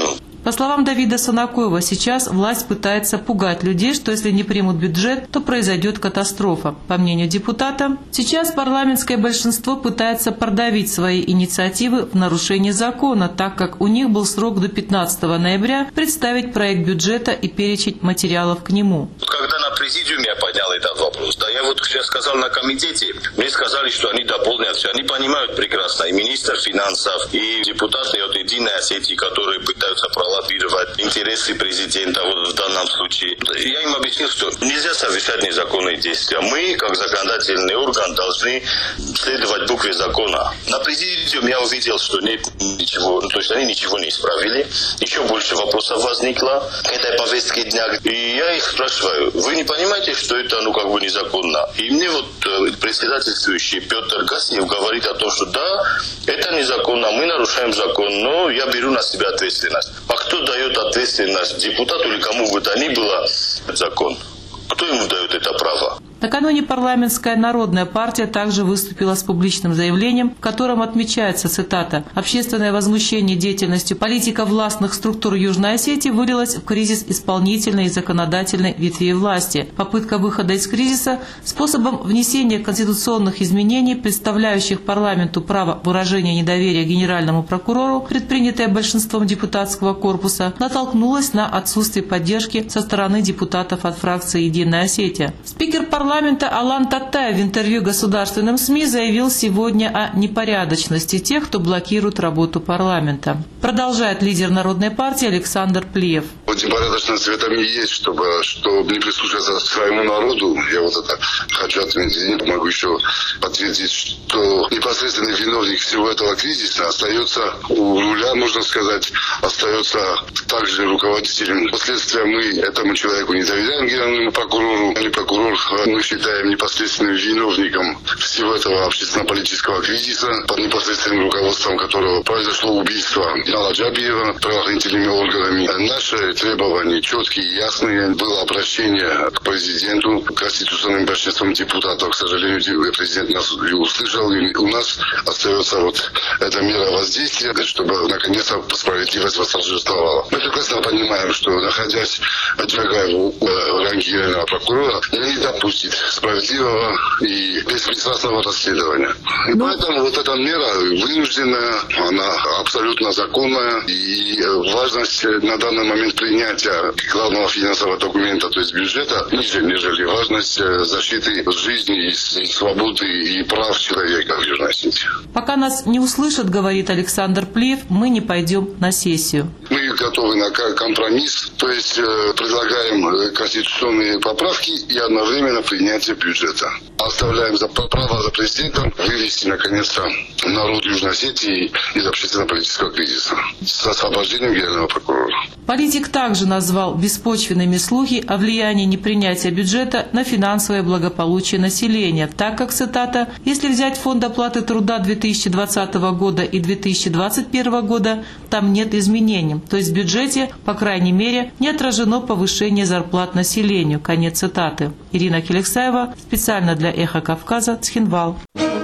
По словам Давида Санакоева, сейчас власть пытается пугать людей, что если не примут бюджет, то произойдет катастрофа. По мнению депутата, сейчас парламентское большинство пытается продавить свои инициативы в нарушении закона, так как у них был срок до пятнадцатого ноября представить проект бюджета и перечень материалов к нему. Когда на президиуме я поднял этот вопрос, да, я вот сейчас сказал на комитете, мне сказали, что они дополнят все. Они понимают прекрасно, и министр финансов, и депутаты от Единой Осетии, которые пытаются пролоббировать интересы президента вот в данном случае. Я им объяснил, что нельзя совершать незаконные действия. Мы, как законодательный орган, должны следовать букве закона. На президиуме я увидел, что нет ничего, то есть они ничего не исправили. Еще больше вопросов возникло к этой повестке дня. И я их спрашиваю, вы не понимаете, что это ну как бы незаконно? И мне вот председательствующий Петр Гасиев говорит о том, что да, это незаконно, мы нарушаем закон, но я беру на себя ответственность. А кто дает ответственность депутату или кому бы то ни было закон? Кто ему дает это право? Накануне парламентская народная партия также выступила с публичным заявлением, в котором отмечается, цитата, «Общественное возмущение деятельностью политиков властных структур Южной Осетии вылилось в кризис исполнительной и законодательной ветвей власти. Попытка выхода из кризиса способом внесения конституционных изменений, представляющих парламенту право выражения недоверия генеральному прокурору, предпринятая большинством депутатского корпуса, натолкнулась на отсутствие поддержки со стороны депутатов от фракции «Единая Осетия». Спикер парламента Парламента Алан Татаев в интервью государственным СМИ заявил сегодня о непорядочности тех, кто блокирует работу парламента. Продолжает лидер Народной партии Александр Плиев. Непорядочность в этом и есть, чтобы, чтобы не прислушаться своему народу. Я вот это хочу отметить. Могу еще подтвердить, что непосредственный виновник всего этого кризиса остается у руля, можно сказать, остается также руководителем. Последствия мы этому человеку не доверяем, генеральному прокурору. Или прокурор мы считаем непосредственным виновником всего этого общественно-политического кризиса, под непосредственным руководством которого произошло убийство Генерала Джабиева правоохранительными органами. Наши требования четкие, ясные. Было обращение к президенту, к конституционным большинством депутатов. К сожалению, президент нас не услышал. И у нас остается вот эта мера воздействия, чтобы наконец-то справедливость восторжествовала. Мы прекрасно понимаем, что находясь Джагаеву в ранге генерального прокурора, не допустит справедливого и беспристрастного расследования. И ну, поэтому вот эта мера вынужденная, она абсолютно законная, и важность на данный момент принятия главного финансового документа, то есть бюджета, ниже, нежели важность защиты жизни и свободы и прав человека в Южной Осетии. Пока нас не услышат, говорит Александр Плиев, мы не пойдем на сессию. Мы готовы на компромисс, то есть предлагаем конституционные поправки и одновременно принятие бюджета. Оставляем за право за президентом вывести наконец-то народ Южной Осетии из общественно-политического кризиса с освобождением генерального прокурора. Политик также назвал беспочвенными слухи о влиянии непринятия бюджета на финансовое благополучие населения, так как, цитата, «если взять фонд оплаты труда две тысячи двадцатого года и две тысячи двадцать первого года, там нет изменений, то есть в бюджете, по крайней мере, не отражено повышение зарплат населению». Конец цитаты. Ирина Келексаева, специально для «Эхо Кавказа», Цхинвал.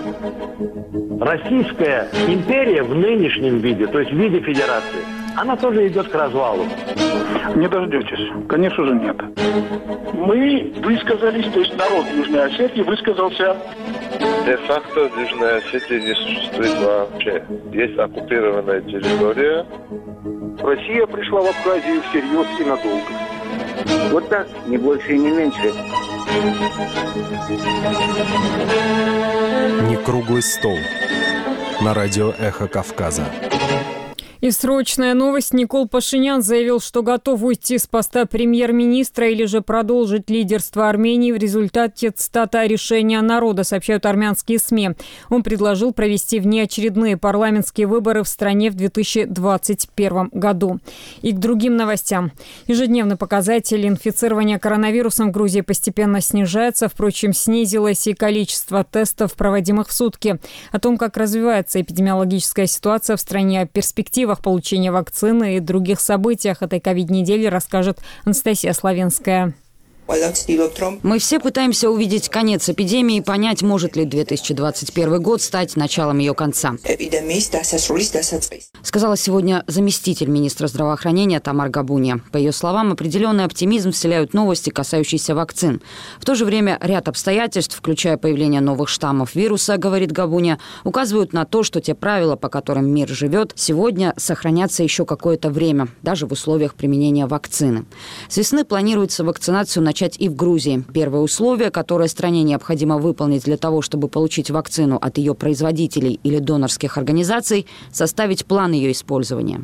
Российская империя в нынешнем виде, то есть в виде федерации, она тоже идет к развалу. Не дождетесь. Конечно же, нет. Мы высказались, то есть народ Южной Осетии высказался. Де-факто в Южной Осетии не существует вообще. Есть оккупированная территория. Россия пришла в Абхазию всерьез и надолго. Вот так, не больше и не меньше. Не круглый стол. На радио «Эхо Кавказа». И срочная новость. Никол Пашинян заявил, что готов уйти с поста премьер-министра или же продолжить лидерство Армении в результате, цитата, решения народа, сообщают армянские СМИ. Он предложил провести внеочередные парламентские выборы в стране в две тысячи двадцать первом году. И к другим новостям. Ежедневный показатель инфицирования коронавирусом в Грузии постепенно снижается. Впрочем, снизилось и количество тестов, проводимых в сутки. О том, как развивается эпидемиологическая ситуация в стране, о перспективах получения вакцины и других событиях этой ковид-недели расскажет Анастасия Славенская. Мы все пытаемся увидеть конец эпидемии и понять, может ли две тысячи двадцать первый год стать началом ее конца. Сказала сегодня заместитель министра здравоохранения Тамар Габуния. По ее словам, определенный оптимизм вселяют новости, касающиеся вакцин. В то же время ряд обстоятельств, включая появление новых штаммов вируса, говорит Габуния, указывают на то, что те правила, по которым мир живет, сегодня сохранятся еще какое-то время, даже в условиях применения вакцины. С весны планируется вакцинацию начать и в Грузии. Первое условие, которое стране необходимо выполнить для того, чтобы получить вакцину от ее производителей или донорских организаций, составить план ее использования.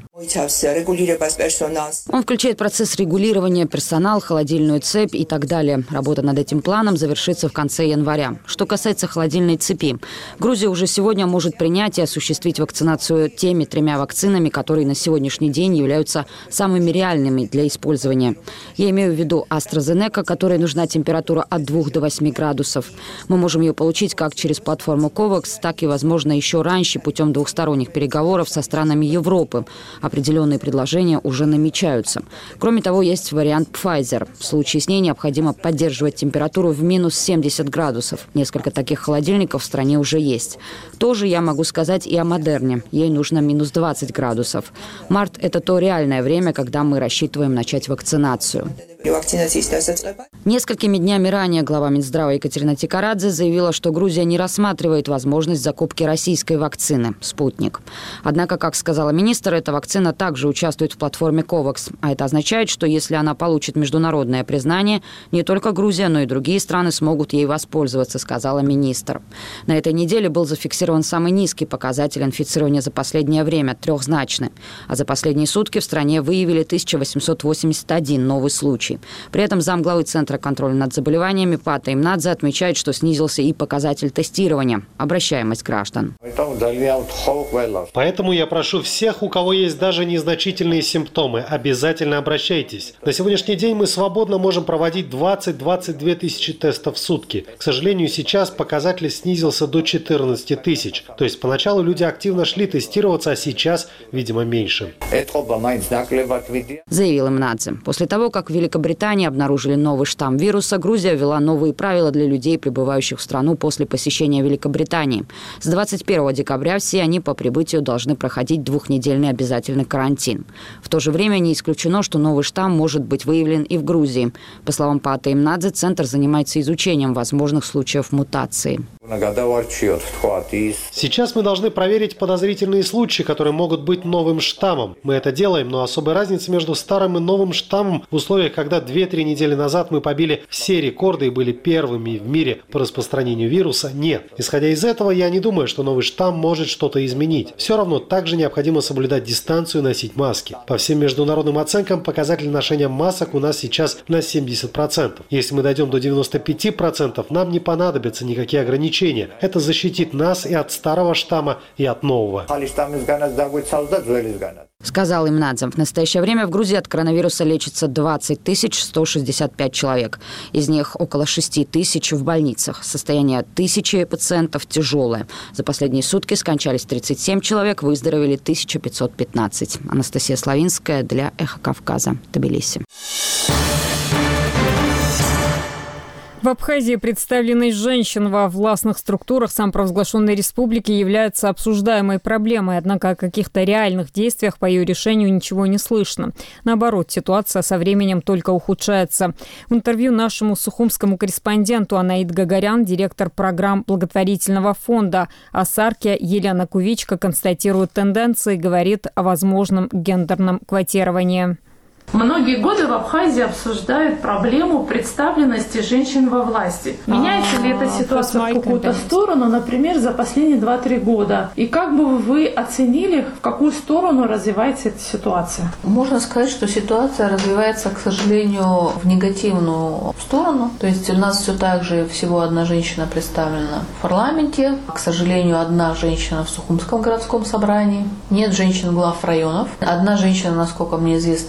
Он включает процесс регулирования, персонал, холодильную цепь и так далее. Работа над этим планом завершится в конце января. Что касается холодильной цепи, Грузия уже сегодня может принять и осуществить вакцинацию теми тремя вакцинами, которые на сегодняшний день являются самыми реальными для использования. Я имею в виду AstraZeneca, которой нужна температура от двух до восьми градусов. Мы можем ее получить как через платформу ковакс, так и, возможно, еще раньше путем двухсторонних переговоров со странами Европы. Определенные предложения уже намечаются. Кроме того, есть вариант Pfizer. В случае с ней необходимо поддерживать температуру в минус семьдесят градусов. Несколько таких холодильников в стране уже есть. Тоже я могу сказать и о Модерне. Ей нужно минус двадцать градусов. Март – это то реальное время, когда мы рассчитываем начать вакцинацию. Несколькими днями ранее глава Минздрава Екатерина Тикарадзе заявила, что Грузия не рассматривает возможность закупки российской вакцины «Спутник». Однако, как сказала министр, эта вакцина также участвует в платформе ковакс. А это означает, что если она получит международное признание, не только Грузия, но и другие страны смогут ей воспользоваться, сказала министр. На этой неделе был зафиксирован самый низкий показатель инфицирования за последнее время – трехзначный. А за последние сутки в стране выявили тысяча восемьсот восемьдесят один новый случай. При этом замглавы Центра контроля над заболеваниями Пата Имнадзе отмечает, что снизился и показатель тестирования, обращаемость граждан. Поэтому я прошу всех, у кого есть даже незначительные симптомы, обязательно обращайтесь. На сегодняшний день мы свободно можем проводить двадцать-двадцать две тысячи тестов в сутки. К сожалению, сейчас показатель снизился до четырнадцати тысяч. То есть поначалу люди активно шли тестироваться, а сейчас, видимо, меньше. Заявил Имнадзе. После того, как в Великобритании обнаружили новый штамм вируса, Грузия ввела новые правила для людей, прибывающих в страну после посещения Великобритании. С двадцать первого декабря все они по прибытию должны проходить двухнедельный обязательный карантин. В то же время не исключено, что новый штамм может быть выявлен и в Грузии. По словам Пата Имнадзе, Центр занимается изучением возможных случаев мутации. Сейчас мы должны проверить подозрительные случаи, которые могут быть новым штаммом. Мы это делаем, но особой разницы между старым и новым штаммом в условиях, когда две-три недели назад мы побили все рекорды и были первыми в мире по распространению вируса, нет. Исходя из этого, я не думаю, что новый штамм может что-то изменить. Все равно также необходимо соблюдать дистанцию и носить маски. По всем международным оценкам, показатель ношения масок у нас сейчас на семьдесят процентов. Если мы дойдем до девяноста пяти процентов, нам не понадобятся никакие ограничения. Это защитит нас и от старого штамма, и от нового. Сказал Имнадзе. В настоящее время в Грузии от коронавируса лечится двадцать тысяч сто шестьдесят пять человек. Из них около шести тысяч в больницах. Состояние тысячи пациентов тяжелое. За последние сутки скончались тридцать семь человек, выздоровели тысяча пятьсот пятнадцать. Анастасия Славинская для «Эхо Кавказа», Тбилиси. В Абхазии представленность женщин во властных структурах самопровозглашенной республики является обсуждаемой проблемой, однако о каких-то реальных действиях по ее решению ничего не слышно. Наоборот, ситуация со временем только ухудшается. В интервью нашему сухумскому корреспонденту Анаид Гагарян, директор программ благотворительного фонда «Асаркия» Елена Кувичка констатирует тенденции и говорит о возможном гендерном квотировании. Многие годы в Абхазии обсуждают проблему представленности женщин во власти. Меняется ли эта ситуация в какую-то сторону, например, за последние два-три года? И как бы вы оценили, в какую сторону развивается эта ситуация? Можно сказать, что ситуация развивается, к сожалению, в негативную сторону. То есть у нас все так же всего одна женщина представлена в парламенте. К сожалению, одна женщина в Сухумском городском собрании. Нет женщин глав районов. Одна женщина, насколько мне известно, министр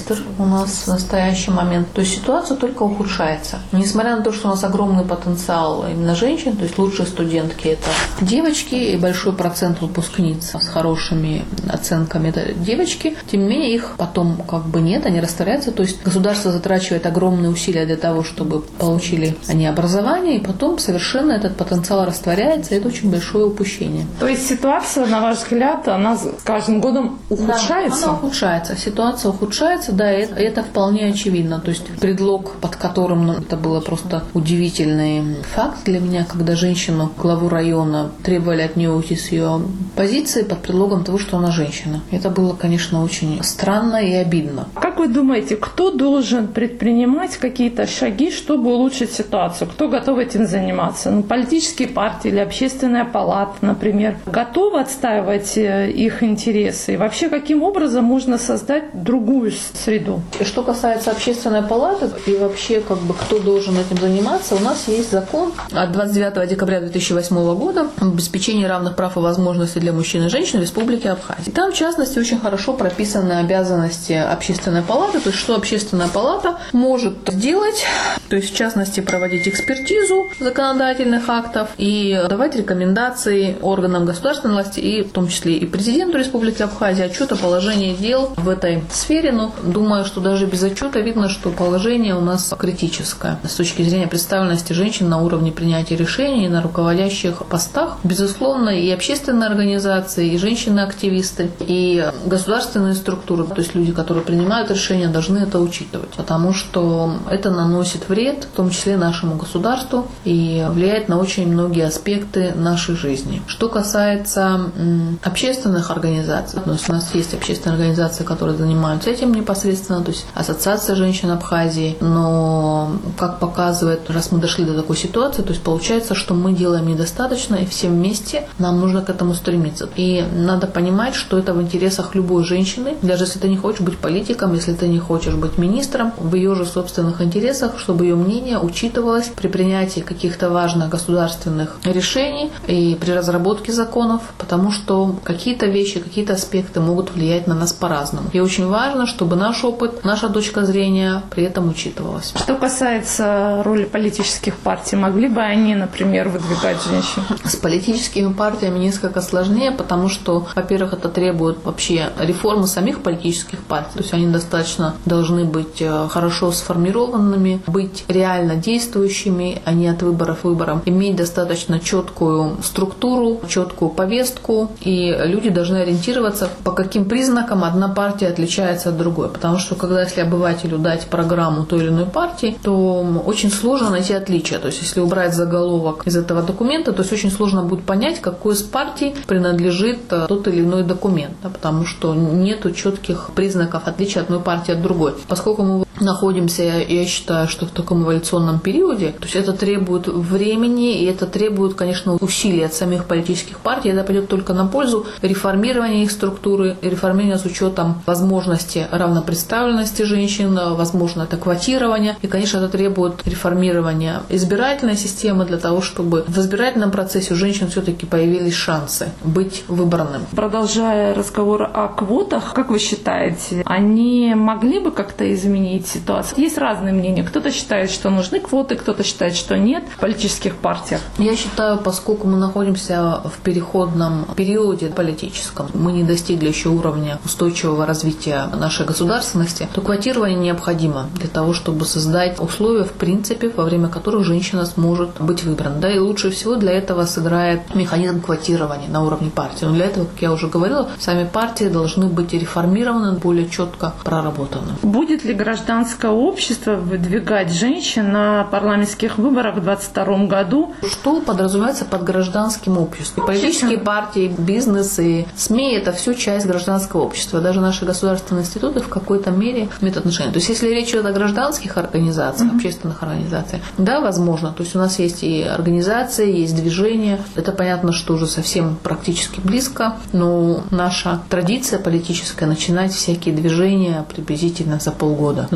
министр у нас в настоящий момент. То есть ситуация только ухудшается. Несмотря на то, что у нас огромный потенциал именно женщин, то есть лучшие студентки – это девочки, и большой процент выпускниц с хорошими оценками – это девочки, тем не менее их потом как бы нет, они растворяются. То есть государство затрачивает огромные усилия для того, чтобы получили они образование, и потом совершенно этот потенциал растворяется, и это очень большое упущение. То есть ситуация, на ваш взгляд, она с каждым годом ухудшается? Да, она ухудшается. Ситуация ухудшается, да, и это, это вполне очевидно. То есть предлог, под которым, ну, это было просто удивительный факт для меня, когда женщину, главу района, требовали от нее уйти с ее позиции под предлогом того, что она женщина. Это было, конечно, очень странно и обидно. Как вы думаете, кто должен предпринимать какие-то шаги, чтобы улучшить ситуацию? Кто готов этим заниматься? Ну, политические партии или общественная палата, например, готовы отстаивать их интересы? И вообще, каким образом можно создать другую среду? Что касается общественной палаты и вообще, как бы, кто должен этим заниматься, у нас есть закон от двадцать девятого декабря две тысячи восьмого года об обеспечении равных прав и возможностей для мужчин и женщин в Республике Абхазия. Там, в частности, очень хорошо прописаны обязанности общественной палаты, то есть что общественная палата может сделать, то есть в частности проводить экспертизу законодательных актов и давать рекомендации органам государственной власти, и в том числе и президенту Республики Абхазия, отчет о положении дел в этой сфере. Но думаю, что даже без отчета видно, что положение у нас критическое с точки зрения представленности женщин на уровне принятия решений на руководящих постах. Безусловно, и общественные организации, и женщины-активисты, и государственные структуры, то есть люди, которые принимают решения, должны это учитывать, потому что это наносит вред, в том числе нашему государству, и влияет на очень многие аспекты нашей жизни. Что касается м, общественных организаций, то есть у нас есть общественные организации, которые занимаются этим непосредственно, то есть Ассоциация женщин Абхазии, но, как показывает, раз мы дошли до такой ситуации, то есть получается, что мы делаем недостаточно, и все вместе нам нужно к этому стремиться. И надо понимать, что это в интересах любой женщины, даже если ты не хочешь быть политиком, если ты не хочешь быть министром, в ее же собственных интересах, чтобы ее мнение учитывалось при принятии каких-то важных государственных решений и при разработке законов, потому что какие-то вещи, какие-то аспекты могут влиять на нас по-разному. И очень важно, чтобы наш опыт, наша точка зрения при этом учитывалась. Что касается роли политических партий, могли бы они, например, выдвигать женщин? С политическими партиями несколько сложнее, потому что, во-первых, это требует вообще реформы самих политических партий, то есть они достаточно должны быть хорошо сформированными, быть реально действующими, а не от выборов к выборам, иметь достаточно четкую структуру, четкую повестку, и люди должны ориентироваться, по каким признакам одна партия отличается от другой, потому что когда, если обывателю дать программу той или иной партии, то очень сложно найти отличия, то есть если убрать заголовок из этого документа, то есть очень сложно будет понять, какой из партий принадлежит тот или иной документ, да, потому что нету четких признаков отличия одной партии от другой. Поскольку мы находимся, я считаю, что в таком эволюционном периоде, то есть это требует времени, и это требует, конечно, усилий от самих политических партий, это пойдет только на пользу реформирования их структуры, реформирования с учетом возможности равнопредставленности женщин, возможно, это квотирование, и, конечно, это требует реформирования избирательной системы для того, чтобы в избирательном процессе у женщин все-таки появились шансы быть выбранным. Продолжая разговор о квотах, как вы считаете, они могли бы как-то изменить ситуацию? Есть разные мнения. Кто-то считает, что нужны квоты, кто-то считает, что нет в политических партиях. Я считаю, поскольку мы находимся в переходном периоде политическом, мы не достигли еще уровня устойчивого развития нашей государственности, то квотирование необходимо для того, чтобы создать условия, в принципе, во время которых женщина сможет быть выбрана. Да, и лучше всего для этого сыграет механизм квотирования на уровне партии. Но для этого, как я уже говорила, сами партии должны быть реформированы, более четко проработаны. Будет ли гражданское общество выдвигать женщин на парламентских выборах в двадцать втором году? Что подразумевается под гражданским обществом? Политические партии, бизнес и СМИ – это все часть гражданского общества. Даже наши государственные институты в какой-то мере имеют отношение. То есть, если речь идет о гражданских организациях, mm-hmm. общественных организациях, да, возможно. То есть, у нас есть и организации, есть движения. Это понятно, что уже совсем практически близко, но наша традиция политическая – начинать всякие движения приблизительно за полгода. Но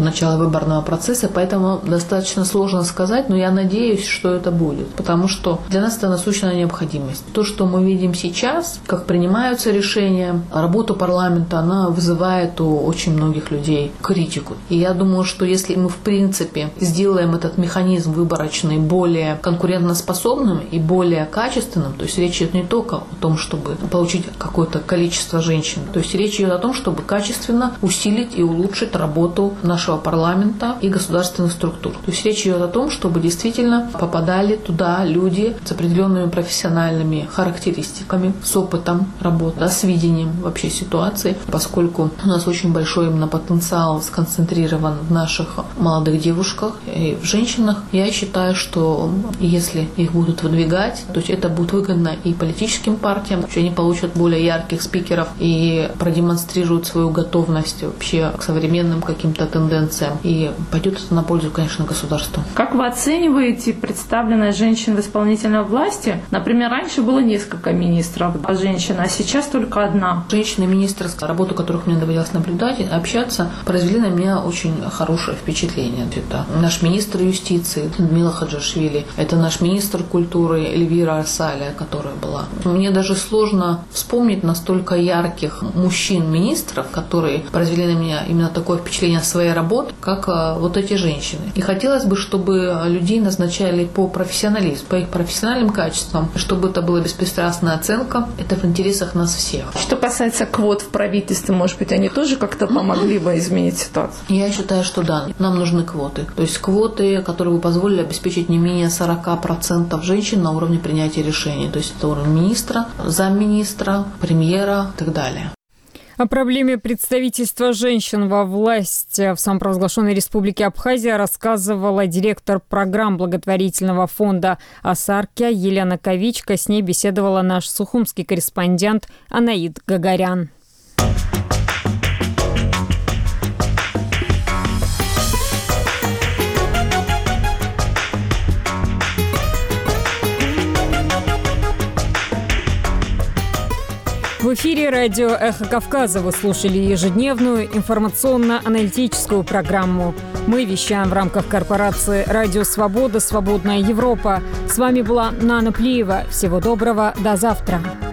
начала выборного процесса, поэтому достаточно сложно сказать, но я надеюсь, что это будет, потому что для нас это насущная необходимость. То, что мы видим сейчас, как принимаются решения, работа парламента, она вызывает у очень многих людей критику. И я думаю, что если мы в принципе сделаем этот механизм выборочный более конкурентоспособным и более качественным, то есть речь идет не только о том, чтобы получить какое-то количество женщин, то есть речь идет о том, чтобы качественно усилить и улучшить работу нашего парламента и государственных структур. То есть речь идет о том, чтобы действительно попадали туда люди с определенными профессиональными характеристиками, с опытом работы, да, с видением вообще ситуации, поскольку у нас очень большой именно потенциал сконцентрирован в наших молодых девушках и в женщинах. Я считаю, что если их будут выдвигать, то есть это будет выгодно и политическим партиям, что они получат более ярких спикеров и продемонстрируют свою готовность вообще к современным каким-то тенденциям. И пойдет это на пользу, конечно, государству. Как вы оцениваете представленность женщин в исполнительной власти? Например, раньше было несколько министров женщин, а сейчас только одна. Женщины-министры, работу которых мне довелось наблюдать и общаться, произвели на меня очень хорошее впечатление. Это наш министр юстиции Людмила Хаджишвили, это наш министр культуры Эльвира Арсалия, которая была. Мне даже сложно вспомнить настолько ярких мужчин-министров, которые произвели на меня именно такое впечатление своей работы, как вот эти женщины. И хотелось бы, чтобы людей назначали по профессионализму, по их профессиональным качествам, чтобы это была беспристрастная оценка. Это в интересах нас всех. Что касается квот в правительстве, может быть, они тоже как-то помогли бы изменить ситуацию? Я считаю, что да. Нам нужны квоты. То есть квоты, которые бы позволили обеспечить не менее сорок процентов женщин на уровне принятия решений. То есть это уровень министра, замминистра, премьера и так далее. О проблеме представительства женщин во власти в самопровозглашенной республике Абхазия рассказывала директор программ благотворительного фонда «Асаркя» Елена Ковичка. С ней беседовала наш сухумский корреспондент Анаид Гагарян. В эфире радио «Эхо Кавказа» вы слушали ежедневную информационно-аналитическую программу. Мы вещаем в рамках корпорации «Радио Свобода. Свободная Европа». С вами была Нана Плиева. Всего доброго. До завтра.